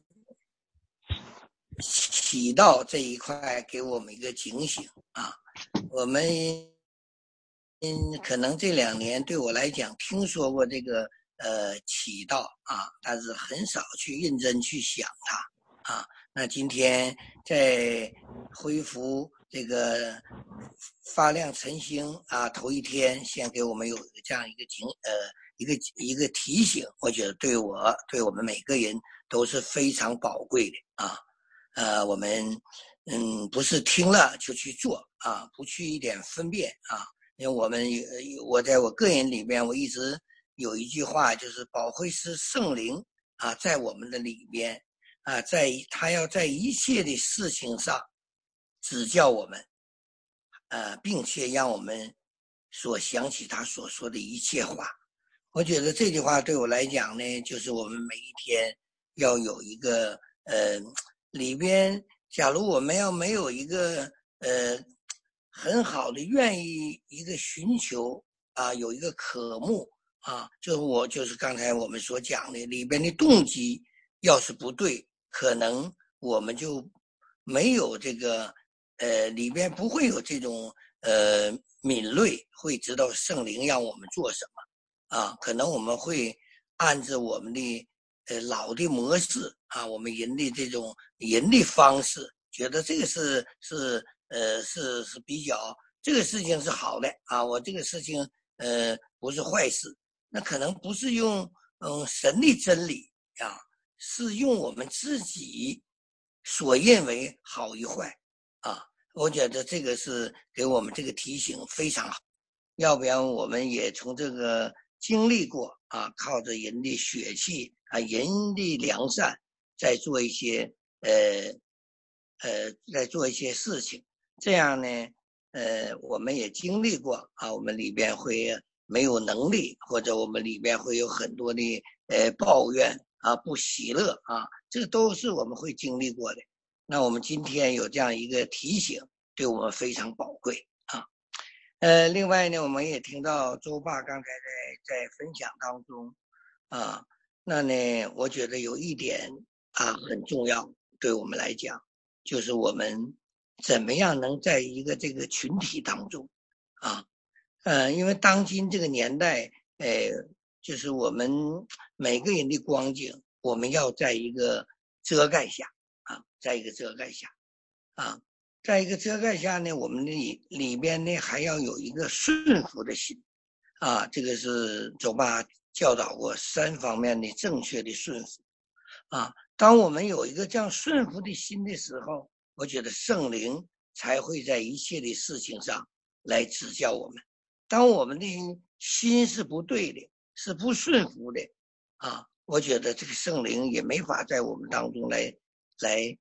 祈祷这一块给我们一个警醒啊。我们嗯，可能这两年对我来讲听说过这个呃祈祷啊，但是很少去认真去想它啊。那今天在恢复这个发亮晨星啊头一天，先给我们有这样一个警呃一个一个提醒，我觉得对我对我们每个人都是非常宝贵的啊。呃，我们嗯不是听了就去做啊，不去一点分辨啊。因为我们我在我个人里面，我一直有一句话，就是保惠师圣灵啊，在我们的里边啊，在他要在一切的事情上指教我们，呃，并且让我们所想起他所说的一切话。我觉得这句话对我来讲呢，就是我们每一天要有一个呃里边，假如我们要没有一个呃。很好的愿意一个寻求啊，有一个渴慕啊，就是我就是刚才我们所讲的里边的动机要是不对，可能我们就没有这个呃里边不会有这种呃敏锐，会知道圣灵让我们做什么啊，可能我们会按照我们的呃老的模式啊，我们人的这种人的方式，觉得这个是是。呃，是是比较这个事情是好的啊，我这个事情呃不是坏事，那可能不是用嗯神的真理啊，是用我们自己所认为好与坏啊。我觉得这个是给我们这个提醒非常好，要不然我们也从这个经历过啊，靠着人的血气啊，人的良善，在做一些呃呃，在做一些事情。这样呢，呃，我们也经历过啊，我们里边会没有能力，或者我们里边会有很多的呃抱怨啊、不喜乐啊，这个都是我们会经历过的。那我们今天有这样一个提醒，对我们非常宝贵啊。呃，另外呢，我们也听到周爸刚才在在分享当中啊，那呢，我觉得有一点啊很重要，对我们来讲，就是我们。怎么样能在一个这个群体当中啊，呃，因为当今这个年代，呃，就是我们每个人的光景，我们要在一个遮盖下啊，在一个遮盖下啊，在一个遮盖下呢，我们里里边呢还要有一个顺服的心啊，这个是走吧教导过三方面的正确的顺服啊，当我们有一个这样顺服的心的时候。我觉得圣灵才会在一切的事情上来指教我们。当我们的心是不对的，是不顺服的啊，我觉得这个圣灵也没法在我们当中来来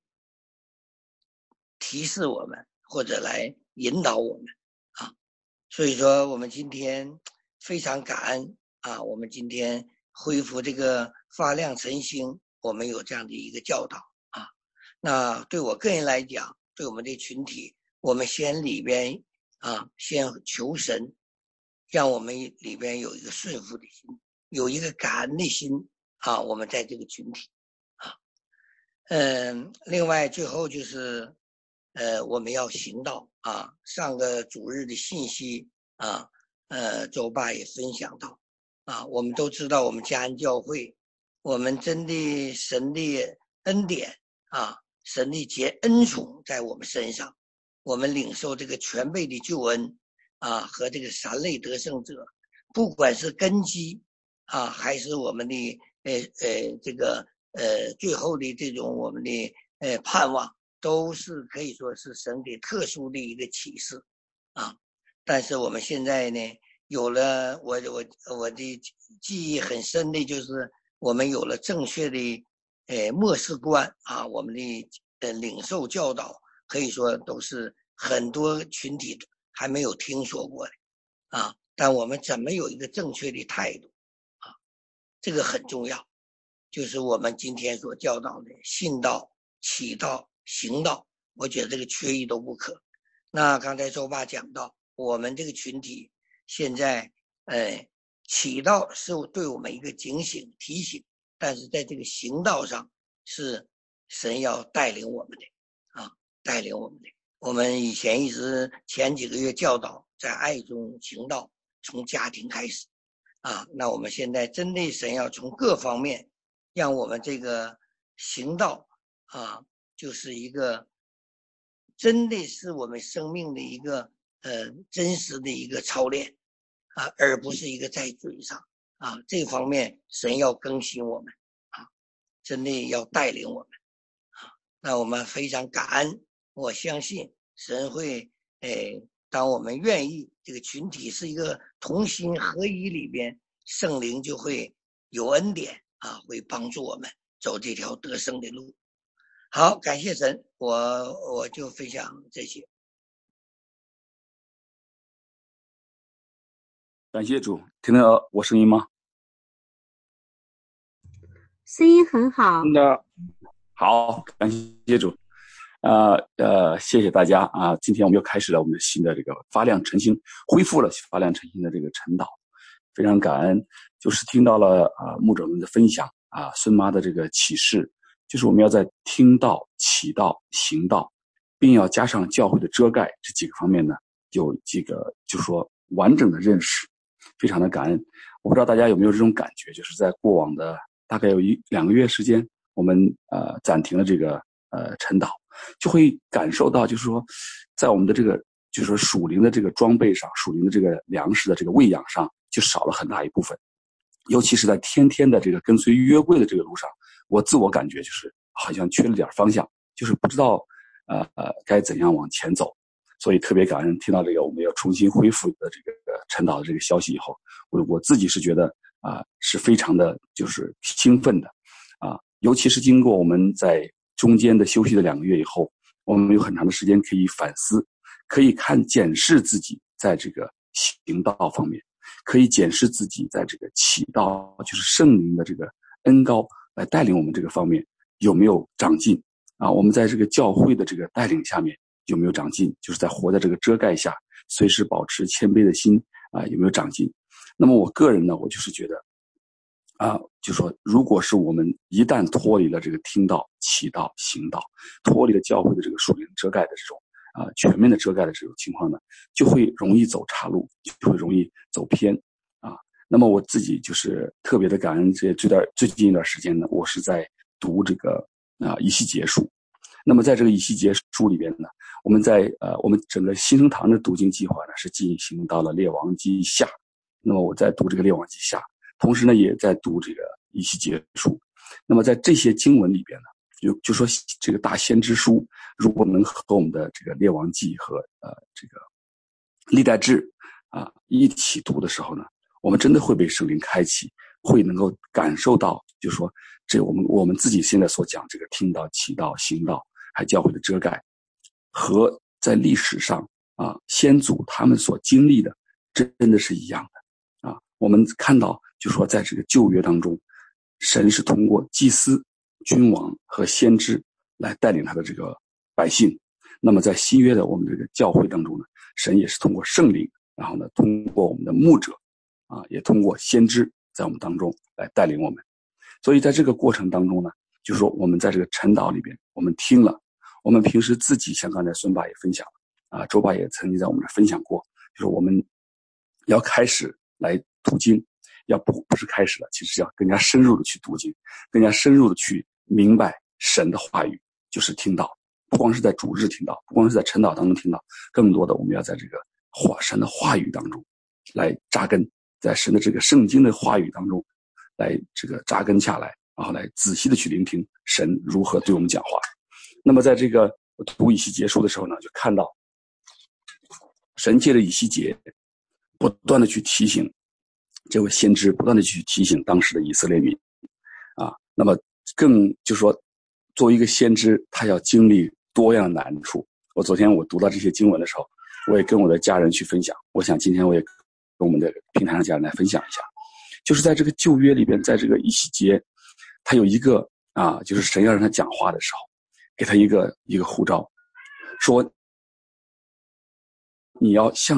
提示我们，或者来引导我们啊。所以说，我们今天非常感恩啊，我们今天恢复这个发亮晨星，我们有这样的一个教导。那对我个人来讲，对我们的群体，我们先里边啊，先求神，让我们里边有一个顺服的心，有一个感恩的心啊，我们在这个群体啊，嗯，另外最后就是呃，我们要行道啊。上个主日的信息啊，呃，周爸也分享到啊，我们都知道我们嘉安教会，我们真的神的恩典啊。神的结恩宠在我们身上，我们领受这个全备的救恩啊，和这个三类得胜者，不管是根基啊，还是我们的呃呃这个呃最后的这种我们的呃盼望， 都是可以说是神给特殊的一个启示啊。但是我们现在呢，有了我我我的记忆很深的就是我们有了正确的呃末世观啊，我们的呃领受教导可以说都是很多群体还没有听说过的啊。但我们怎么有一个正确的态度啊？这个很重要，就是我们今天所教导的信道、启道、行道，我觉得这个缺一都不可。那刚才周爸讲到，我们这个群体现在呃启道是对我们一个警醒提醒，但是在这个行道上是神要带领我们的啊，带领我们的。我们以前一直前几个月教导在爱中行道，从家庭开始啊，那我们现在真的神要从各方面让我们这个行道啊，就是一个真的是我们生命的一个呃真实的一个操练啊，而不是一个在嘴上啊。这方面神要更新我们啊，真的要带领我们啊。那我们非常感恩，我相信神会诶、呃，当我们愿意，这个群体是一个同心合一里边，圣灵就会有恩典啊，会帮助我们走这条得胜的路。好，感谢神，我我就分享这些。 感谢主，听到我声音吗？ 声音很好。 真的好，感谢主。呃呃，谢谢大家啊！今天我们又开始了我们的新的这个发亮晨星，恢复了发亮晨星的这个晨祷，非常感恩。就是听到了啊牧者们的分享啊，孙妈的这个启示，就是我们要在听道、启道、行道，并要加上教会的遮盖这几个方面呢，有这个就说完整的认识，非常的感恩。我不知道大家有没有这种感觉，就是在过往的大概有一两个月时间，我们呃暂停了这个呃晨祷。就会感受到，就是说，在我们的这个，就是说属灵的这个装备上，属灵的这个粮食的这个喂养上，就少了很大一部分。尤其是在天天的这个跟随约柜的这个路上，我自我感觉就是好像缺了点方向，就是不知道呃呃该怎样往前走。所以特别感恩听到这个我们要重新恢复的这个晨祷的这个消息以后，我我自己是觉得啊、呃、是非常的就是兴奋的啊、呃，尤其是经过我们在中间的休息的两个月以后，我们有很长的时间可以反思，可以看检视自己在这个行道方面，可以检视自己在这个启道，就是圣灵的这个恩膏来带领我们这个方面有没有长进啊？我们在这个教会的这个带领下面有没有长进？就是在活在这个遮盖下，随时保持谦卑的心啊，有没有长进？那么我个人呢，我就是觉得。啊，就说如果是我们一旦脱离了这个听道、启道、行道，脱离了教会的这个属灵遮盖的这种啊全面的遮盖的这种情况呢，就会容易走岔路，就会容易走偏啊。那么我自己就是特别的感恩，这这段最近一段时间呢，我是在读这个啊以西结书。那么在这个以西结书里边呢，我们在呃我们整个新生堂的读经计划呢是进行到了列王记下。那么我在读这个列王记下。同时呢，也在读这个以西结书。那么在这些经文里边呢，就就说这个大先知书，如果能和我们的这个列王记和呃这个历代志啊一起读的时候呢，我们真的会被圣灵开启，会能够感受到，就说这我们我们自己现在所讲这个听道、启道、行道，还教会的遮盖，和在历史上啊先祖他们所经历的，真的是一样的啊。我们看到。就说在这个旧约当中，神是通过祭司、君王和先知来带领他的这个百姓。那么在新约的我们这个教会当中呢，神也是通过圣灵，然后呢通过我们的牧者啊，也通过先知在我们当中来带领我们。所以在这个过程当中呢，就是说我们在这个晨祷里边，我们听了，我们平时自己像刚才孙爸也分享了啊，周爸也曾经在我们这分享过，就是我们要开始来读经。要不不是开始了，其实要更加深入的去读经，更加深入的去明白神的话语，就是听到，不光是在主日听到，不光是在晨祷当中听到，更多的我们要在这个话神的话语当中来扎根，在神的这个圣经的话语当中来这个扎根下来，然后来仔细的去聆听神如何对我们讲话。那么在这个我读以西结书的时候呢，就看到神借着以西结不断的去提醒这位先知，不断的去提醒当时的以色列民啊。那么更就是说，作为一个先知，他要经历多样的难处。我昨天我读到这些经文的时候，我也跟我的家人去分享。我想今天我也跟我们的平台上家人来分享一下，就是在这个旧约里边，在这个以西结，他有一个啊，就是神要让他讲话的时候，给他一个一个呼召，说你要向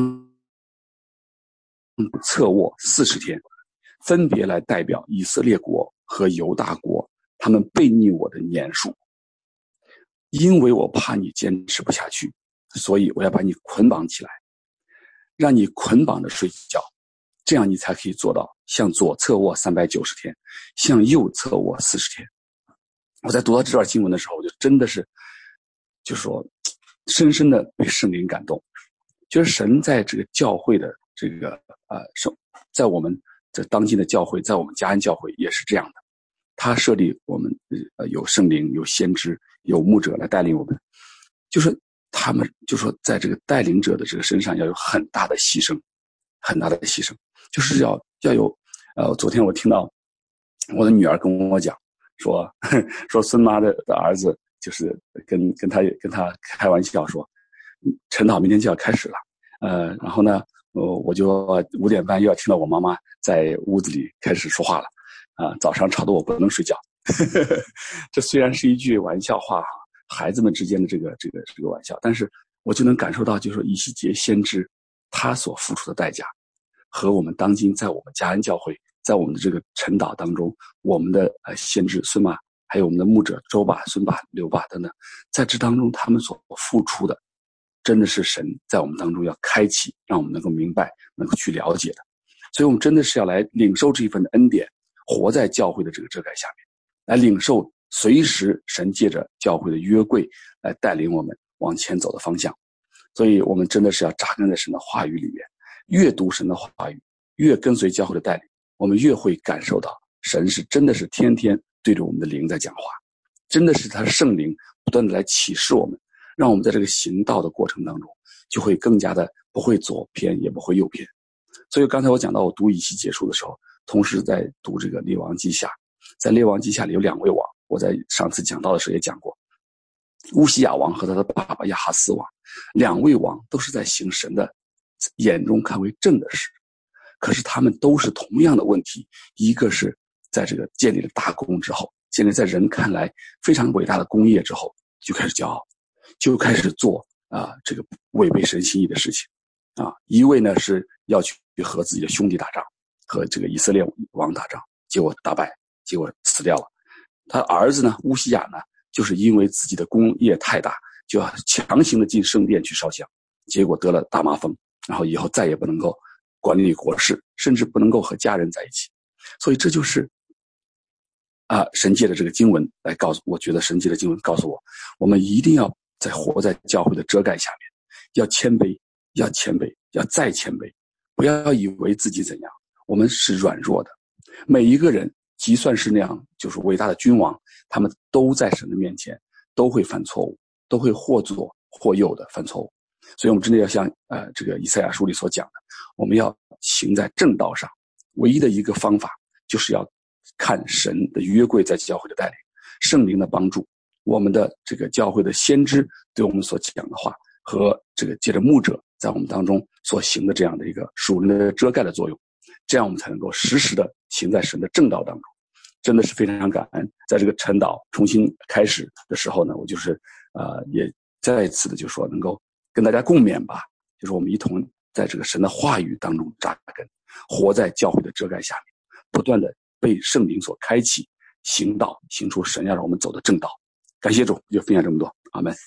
侧卧四十天，分别来代表以色列国和犹大国他们悖逆我的年数，因为我怕你坚持不下去，所以我要把你捆绑起来，让你捆绑着睡觉，这样你才可以做到向左侧卧三百九十天，向右侧卧四十天。我在读到这段经文的时候，我就真的是就说深深的被圣灵感动，就是神在这个教会的这个呃，在我们这当今的教会，在我们嘉安教会也是这样的。他设立我们呃有圣灵、有先知、有牧者来带领我们，就是他们就说在这个带领者的这个身上要有很大的牺牲，很大的牺牲，就是要要有呃，昨天我听到我的女儿跟我讲说，说孙妈的的儿子就是跟跟他跟他开玩笑说，晨祷明天就要开始了，呃，然后呢，呃，我就五点半又要听到我妈妈在屋子里开始说话了。啊，早上吵得我不能睡觉。这虽然是一句玩笑话哈，孩子们之间的这个这个这个玩笑，但是我就能感受到，就是说以西结先知他所付出的代价，和我们当今在我们嘉安教会，在我们的这个晨祷当中，我们的呃先知孙妈，还有我们的牧者周爸、孙爸、刘爸等等，在这当中他们所付出的，真的是神在我们当中要开启，让我们能够明白，能够去了解的。所以我们真的是要来领受这一份的恩典。活在教会的这个遮盖下面，来领受随时神借着教会的约柜来带领我们往前走的方向。所以我们真的是要扎根在神的话语里面，越读神的话语，越跟随教会的带领，我们越会感受到神是真的是天天对着我们的灵在讲话，真的是他圣灵不断的来启示我们，让我们在这个行道的过程当中就会更加的不会左偏也不会右偏。所以刚才我讲到我读以西结书的时候，同时在读这个列王记下，在列王记下里有两位王，我在上次讲到的时候也讲过，乌西雅王和他的爸爸亚哈斯王，两位王都是在行神的眼中看为正的事，可是他们都是同样的问题，一个是在这个建立了大功之后，建立在人看来非常伟大的功业之后，就开始骄傲，就开始做啊、呃、这个违背神心意的事情啊。一位呢是要去和自己的兄弟打仗，和这个以色列王打仗，结果打败，结果死掉了。他儿子呢，乌西雅呢，就是因为自己的功业太大，就要强行的进圣殿去烧香，结果得了大麻风，然后以后再也不能够管理国事，甚至不能够和家人在一起。所以这就是啊，神界的这个经文来告诉我，觉得神界的经文告诉我，我们一定要在活在教会的遮盖下面，要谦卑，要谦卑，要再谦卑，不要以为自己怎样。我们是软弱的，每一个人即算是那样就是伟大的君王，他们都在神的面前都会犯错误，都会或左或右的犯错误。所以我们真的要像呃这个以赛亚书里所讲的，我们要行在正道上，唯一的一个方法就是要看神的约柜在教会的带领，圣灵的帮助，我们的这个教会的先知对我们所讲的话，和这个借着牧者在我们当中所行的这样的一个属灵的遮盖的作用，这样我们才能够实时的行在神的正道当中。真的是非常感恩，在这个晨祷重新开始的时候呢，我就是呃也再一次的就说能够跟大家共勉吧，就是我们一同在这个神的话语当中扎根，活在教会的遮盖下面，不断的被圣灵所开启，行道行出神要让我们走的正道。感谢主，就分享这么多，阿们。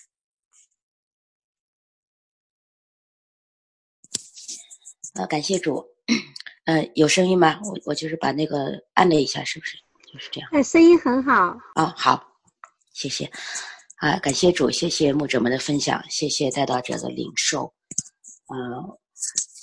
呃，感谢主。呃，有声音吗？我我就是把那个按了一下，是不是就是这样？ 哎，声音很好。 哦，好，谢谢。啊，感谢主，谢谢牧者们的分享，谢谢带到者的领受。呃，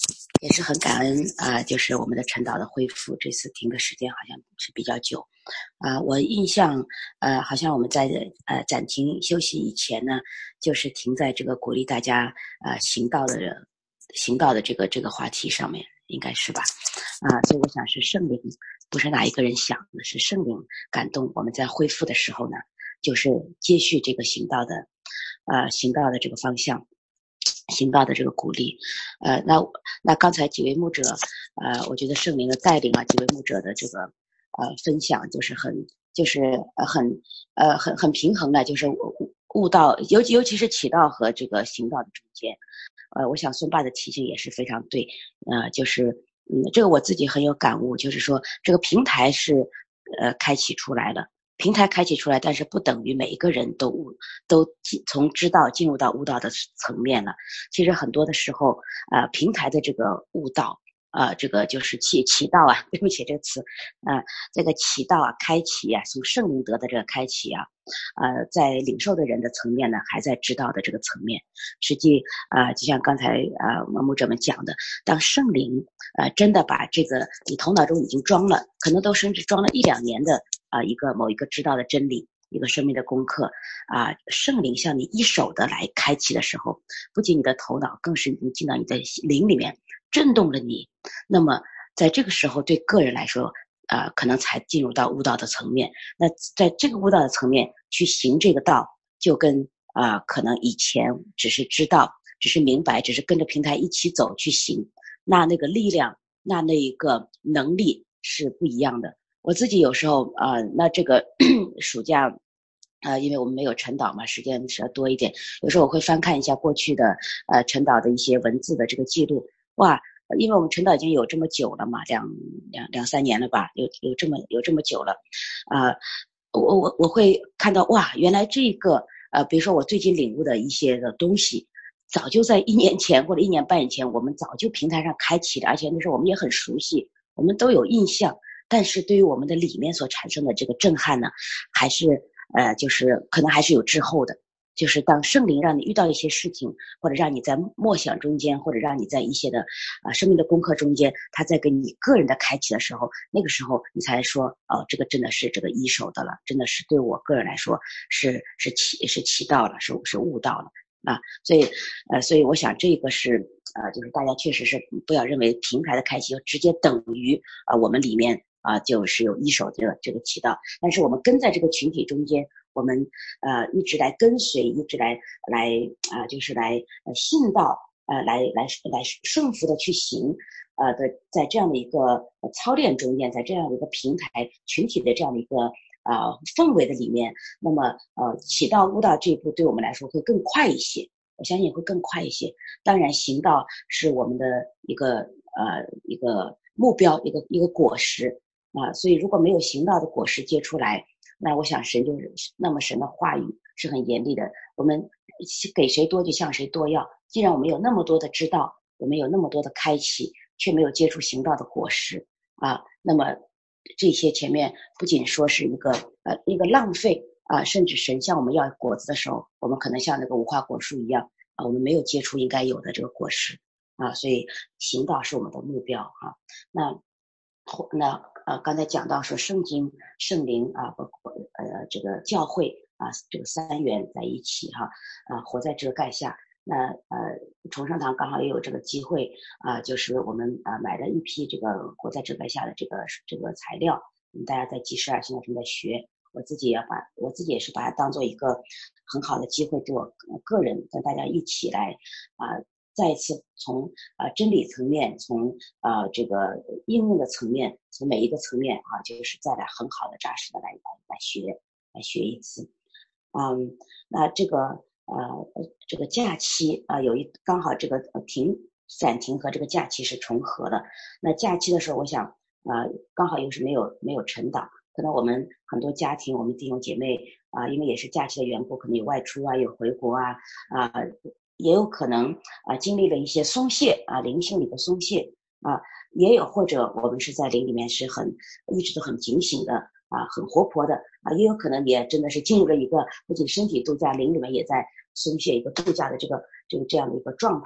也是很感恩啊、呃，就是我们的陈导的恢复，这次停的时间好像是比较久啊、呃。我印象呃，好像我们在呃暂停休息以前呢，就是停在这个鼓励大家呃行道的行道的这个这个话题上面，应该是吧？啊、呃，所以我想是圣灵，不是哪一个人想的，是圣灵感动我们在恢复的时候呢，就是接续这个行道的呃行道的这个方向。行道的这个鼓励，呃，那那刚才几位牧者，呃，我觉得圣灵的带领啊，几位牧者的这个呃分享，就是很就是呃很呃很很平衡的，就是悟悟道，尤其尤其是启道和这个行道的中间，呃，我想孙爸的提醒也是非常对，呃，就是嗯，这个我自己很有感悟，就是说这个平台是呃开启出来了。平台开启出来，但是不等于每一个人都悟都从知道进入到悟道的层面了。其实很多的时候，呃，平台的这个悟道，呃，这个就是启启道啊，对不起这个词，呃，这个启道啊，开启啊，从圣灵得的这个开启啊，呃，在领受的人的层面呢，还在知道的这个层面。实际啊、呃，就像刚才啊、呃、牧者们讲的，当圣灵呃真的把这个你头脑中已经装了，可能都甚至装了一两年的。啊、呃，一个某一个知道的真理，一个生命的功课啊、呃，圣灵向你一手的来开启的时候，不仅你的头脑，更是已经进到你的灵里面，震动了你。那么在这个时候，对个人来说，呃，可能才进入到悟道的层面。那在这个悟道的层面去行这个道，就跟啊、呃，可能以前只是知道，只是明白，只是跟着平台一起走去行，那那个力量，那那一个能力是不一样的。我自己有时候啊、呃，那这个暑假，啊、呃，因为我们没有晨导嘛，时间是要多一点。有时候我会翻看一下过去的呃晨导的一些文字的这个记录，哇，因为我们晨导已经有这么久了嘛，两两两三年了吧，有有这么有这么久了，啊、呃，我我我会看到哇，原来这个呃，比如说我最近领悟的一些的东西。早就在一年前或者一年半以前，我们早就平台上开启了，而且那时候我们也很熟悉，我们都有印象。但是对于我们的里面所产生的这个震撼呢，还是呃，就是可能还是有滞后的。就是当圣灵让你遇到一些事情，或者让你在默想中间，或者让你在一些的啊、呃、生命的功课中间，他在给你个人的开启的时候，那个时候你才说哦，这个真的是这个一手的了，真的是对我个人来说是是启是启到了，是是悟到了啊。所以呃，所以我想这个是呃，就是大家确实是不要认为平台的开启就直接等于啊、呃、我们里面。啊，就是有一手这个这个渠道，但是我们跟在这个群体中间，我们呃一直来跟随，一直来来啊、呃，就是来呃信道，呃来来来顺服的去行，呃的在这样的一个操练中间，在这样的一个平台群体的这样的一个啊、呃、氛围的里面，那么呃起到悟道这一步对我们来说会更快一些，我相信会更快一些。当然，行道是我们的一个呃一个目标，一个一个果实。啊，所以如果没有行道的果实结出来，那我想神就是那么神的话语是很严厉的。我们给谁多就向谁多要。既然我们有那么多的知道，我们有那么多的开启，却没有结出行道的果实啊，那么这些前面不仅说是一个呃一个浪费啊，甚至神向我们要果子的时候，我们可能像那个无花果树一样啊，我们没有结出应该有的这个果实啊，所以行道是我们的目标啊。那那呃，刚才讲到说圣经、圣灵啊，包括呃这个教会啊，这个三元在一起哈啊，活在遮盖下。那呃，崇圣堂刚好也有这个机会啊，就是我们啊买了一批这个活在遮盖下的这个这个材料，我们大家在G十二现在正在学，我自己也把我自己也是把它当做一个很好的机会，对我个人跟大家一起来啊。再一次从啊、呃、真理层面，从啊、呃、这个应用的层面，从每一个层面啊，就是再来很好的扎实的来来来学来学一次。嗯，那这个呃这个假期啊、呃、有一刚好这个停暂停和这个假期是重合的。那假期的时候，我想啊、呃、刚好又是没有没有晨导，可能我们很多家庭，我们弟兄姐妹啊、呃，因为也是假期的缘故，可能有外出啊，有回国啊啊。呃也有可能啊、呃、经历了一些松懈啊，灵性里的松懈啊，也有或者我们是在灵里面是很一直都很警醒的啊，很活泼的啊，也有可能也真的是进入了一个不仅身体度假，灵里面也在松懈一个度假的这个这个这样的一个状态。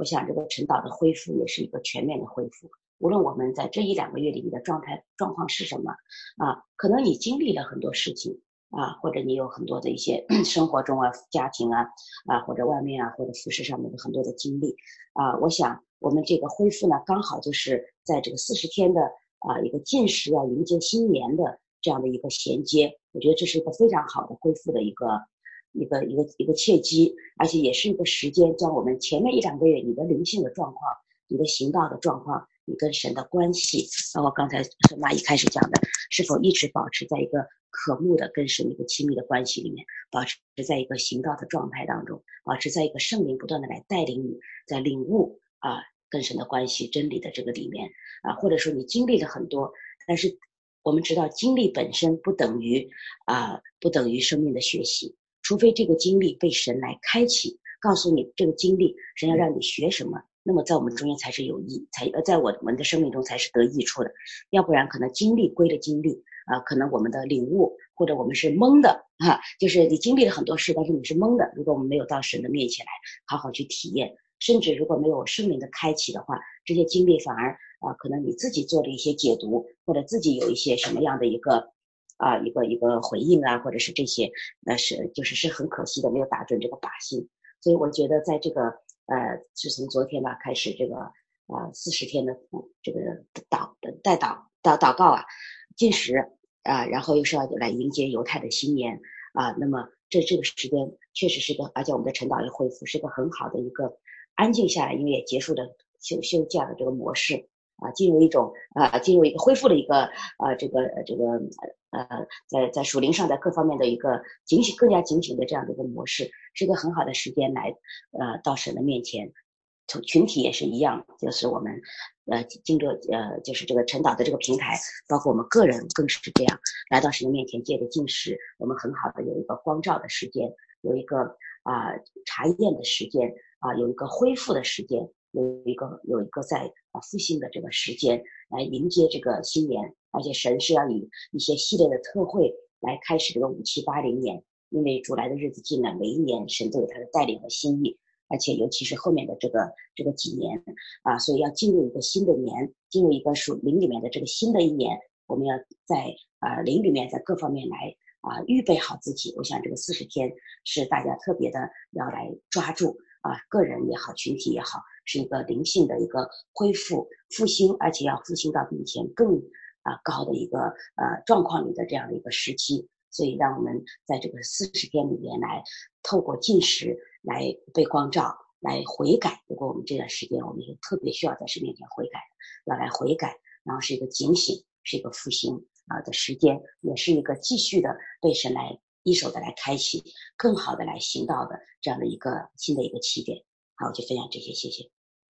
我想这个晨祷的恢复也是一个全面的恢复。无论我们在这一两个月里面的状态状况是什么啊，可能你经历了很多事情啊，或者你有很多的一些生活中啊、家庭啊啊，或者外面啊，或者服饰上面的很多的经历啊，我想我们这个恢复呢，刚好就是在这个四十天的啊一个禁食啊，迎接新年的这样的一个衔接，我觉得这是一个非常好的恢复的一个一个一个一个契机，而且也是一个时间，将我们前面一两个月你的灵性的状况、你的行道的状况、你跟神的关系，包括刚才神妈一开始讲的，是否一直保持在一个渴慕的跟神一个亲密的关系里面，保持在一个行道的状态当中，保持在一个圣灵不断的来带领你，在领悟啊跟神的关系、真理的这个里面啊，或者说你经历了很多，但是我们知道经历本身不等于啊不等于生命的学习，除非这个经历被神来开启，告诉你这个经历神要让你学什么，那么在我们中间才是有益，才呃在我们的生命中才是得益处的，要不然可能经历归了经历啊、呃，可能我们的领悟或者我们是懵的啊，就是你经历了很多事，但是你是懵的。如果我们没有到神的面前来好好去体验，甚至如果没有圣灵的开启的话，这些经历反而啊、呃，可能你自己做了一些解读，或者自己有一些什么样的一个啊、呃、一个一个回应啊，或者是这些那是就是是很可惜的，没有打准这个靶心。所以我觉得在这个呃，是从昨天吧开始这个呃四十天的这个祷代祷祷祷告啊，禁食啊，然后又是要来迎接犹太的新年啊，那么这这个时间确实是个，而且我们的晨祷也恢复，是个很好的一个安静下来，因为也结束了休休假的这个模式啊，进入一种啊，进入一个恢复的一个呃这个这个呃在在属灵上在各方面的一个警醒，更加警醒的这样的一个模式，是一个很好的时间来呃到神的面前。从群体也是一样，就是我们呃经过呃就是这个晨祷的这个平台，包括我们个人更是这样来到神的面前，借着禁食，我们很好的有一个光照的时间，有一个啊、呃、查验的时间啊、呃，有一个恢复的时间，有一个有一个在啊复兴的这个时间来迎接这个新年，而且神是要以一些系列的特会来开始这个五七八零年，因为主来的日子近了，每一年神都有他的带领和心意。而且尤其是后面的这个这个几年啊，所以要进入一个新的年，进入一个属灵里面的这个新的一年，我们要在啊灵里面在各方面来啊预备好自己。我想这个四十天是大家特别的要来抓住啊，个人也好，群体也好，是一个灵性的一个恢复复兴，而且要复兴到比以前更啊高的一个呃状况里的这样的一个时期。所以让我们在这个四十天里面来透过禁食来被光照，来悔改。如果我们这段时间我们也特别需要在神面前悔改，要来悔改，然后是一个警醒，是一个复兴啊的时间，也是一个继续的被神来一手的来开启，更好的来行道的这样的一个新的一个起点。好，我就分享这些，谢谢。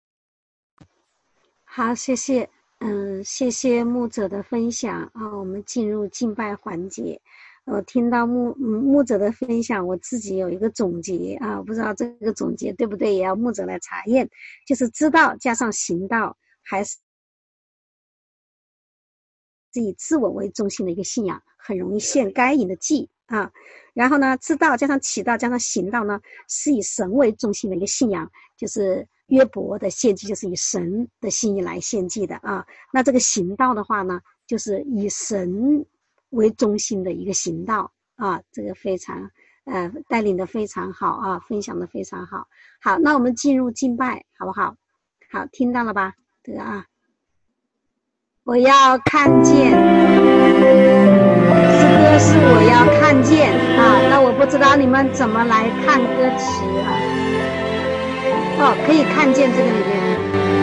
好，谢谢，嗯，谢谢牧者的分享啊。我们进入敬拜环节。我听到牧牧者的分享，我自己有一个总结啊，不知道这个总结对不对，也要牧者来查验。就是知道加上行道，还是以自我为中心的一个信仰，很容易陷该隐的忌啊。然后呢，知道加上启道加上行道呢，是以神为中心的一个信仰，就是约伯的献祭就是以神的心意来献祭的啊。那这个行道的话呢，就是以神为中心的一个行道啊，这个非常呃带领的非常好啊，分享的非常好。好，那我们进入敬拜好不好？好，听到了吧？这个啊，我要看见，诗歌是我要看见啊，那我不知道你们怎么来看歌词啊？哦，可以看见这个里面。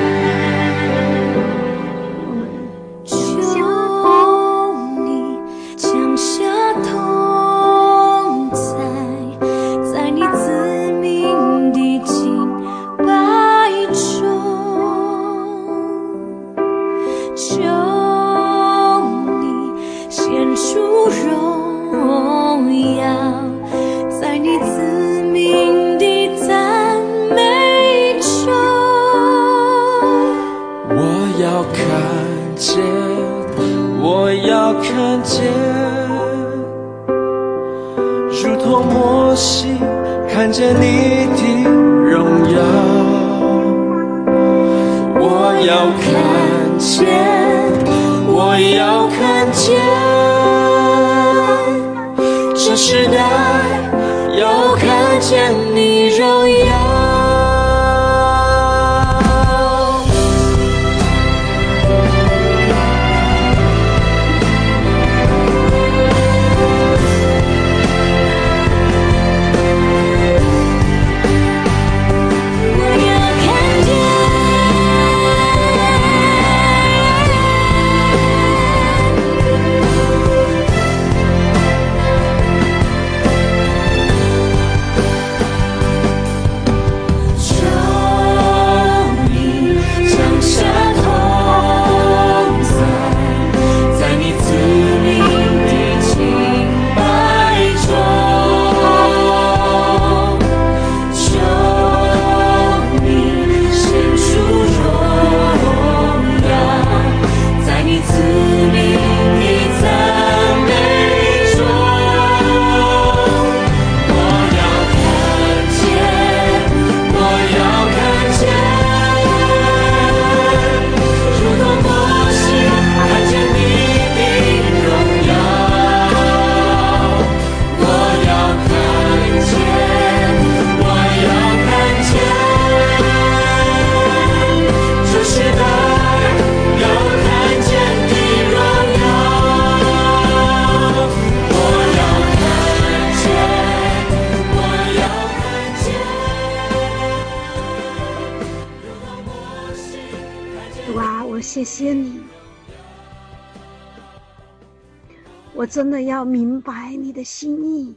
看见，如同摩西看见你的荣耀， 见，我要看见，这时代要看见你荣耀。 谢谢你，我真的要明白你的心意。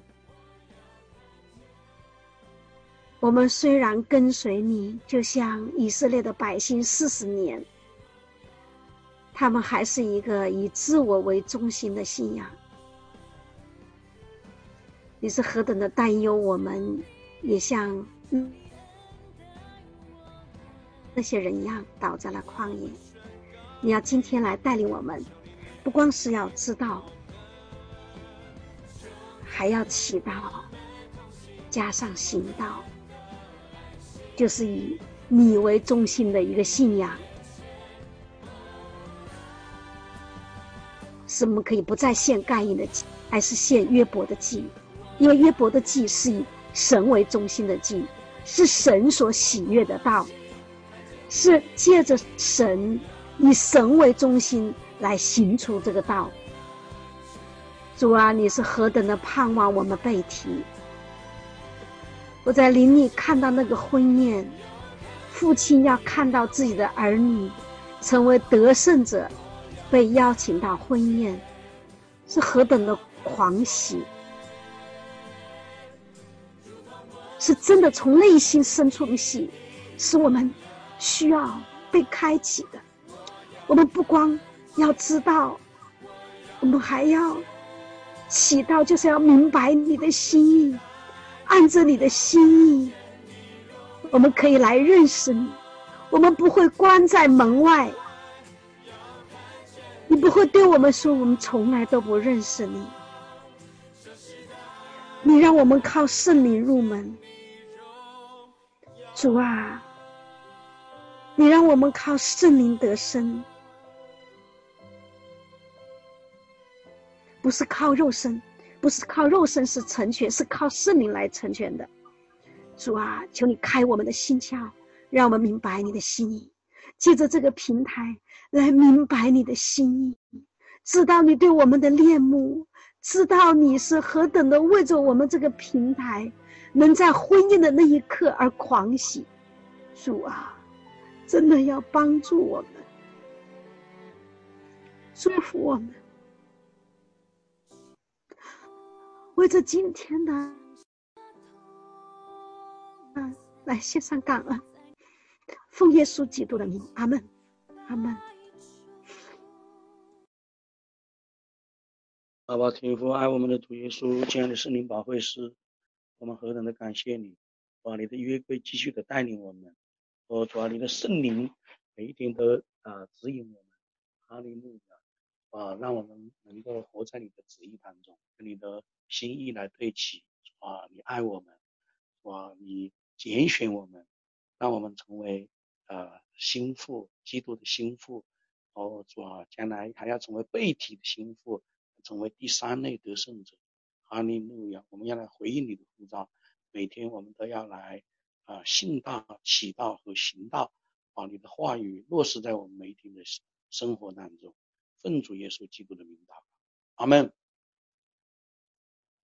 我们虽然跟随你，就像以色列的百姓四十年，他们还是一个以自我为中心的信仰。你是何等的担忧我们，也像那些人一样倒在了旷野。你要今天来带领我们，不光是要知道，还要祈祷，加上行道，就是以你为中心的一个信仰，使我们可以不再献该隐的祭，而是献约伯的祭，因为约伯的祭是以神为中心的祭，是神所喜悦的道，是借着神以神为中心来行出这个道。主啊，你是何等的盼望我们被提。我在灵里看到那个婚宴，父亲要看到自己的儿女成为得胜者，被邀请到婚宴，是何等的狂喜，是真的从内心深处的喜，是我们需要被开启的。我们不光要知道，我们还要祈祷，就是要明白你的心意，按着你的心意，我们可以来认识你。我们不会关在门外，你不会对我们说我们从来都不认识你。你让我们靠圣灵入门，主啊，你让我们靠圣灵得生，不是靠肉身，不是靠肉身是成全，是靠圣灵来成全的。主啊，求你开我们的心窍，让我们明白你的心意，借着这个平台来明白你的心意，知道你对我们的恋慕，知道你是何等的为着我们这个平台能在婚宴的那一刻而狂喜。主啊，真的要帮助我们，祝福我们，为着今天的啊来献上感恩，奉耶稣基督的名，阿们，阿们。 阿爸天父，爱我们的主耶稣，亲爱的圣灵保惠师，我们何等的感谢你，把你的约柜继续的带领我们，我主啊，你的圣灵每一天都啊、呃、指引我们，哈利路亚啊，让我们能够活在你的旨意当中，跟你的心意来对齐啊，你爱我们啊，你拣选我们，让我们成为呃心腹，基督的心腹哦，主啊，将来还要成为被提的心腹，成为第三类得胜者。哈利路亚！我们要来回应你的呼召，每天我们都要来啊、呃、信道、启道和行道，把你的话语落实在我们每天的生活当中。奉主耶稣基督的名祷告，阿门。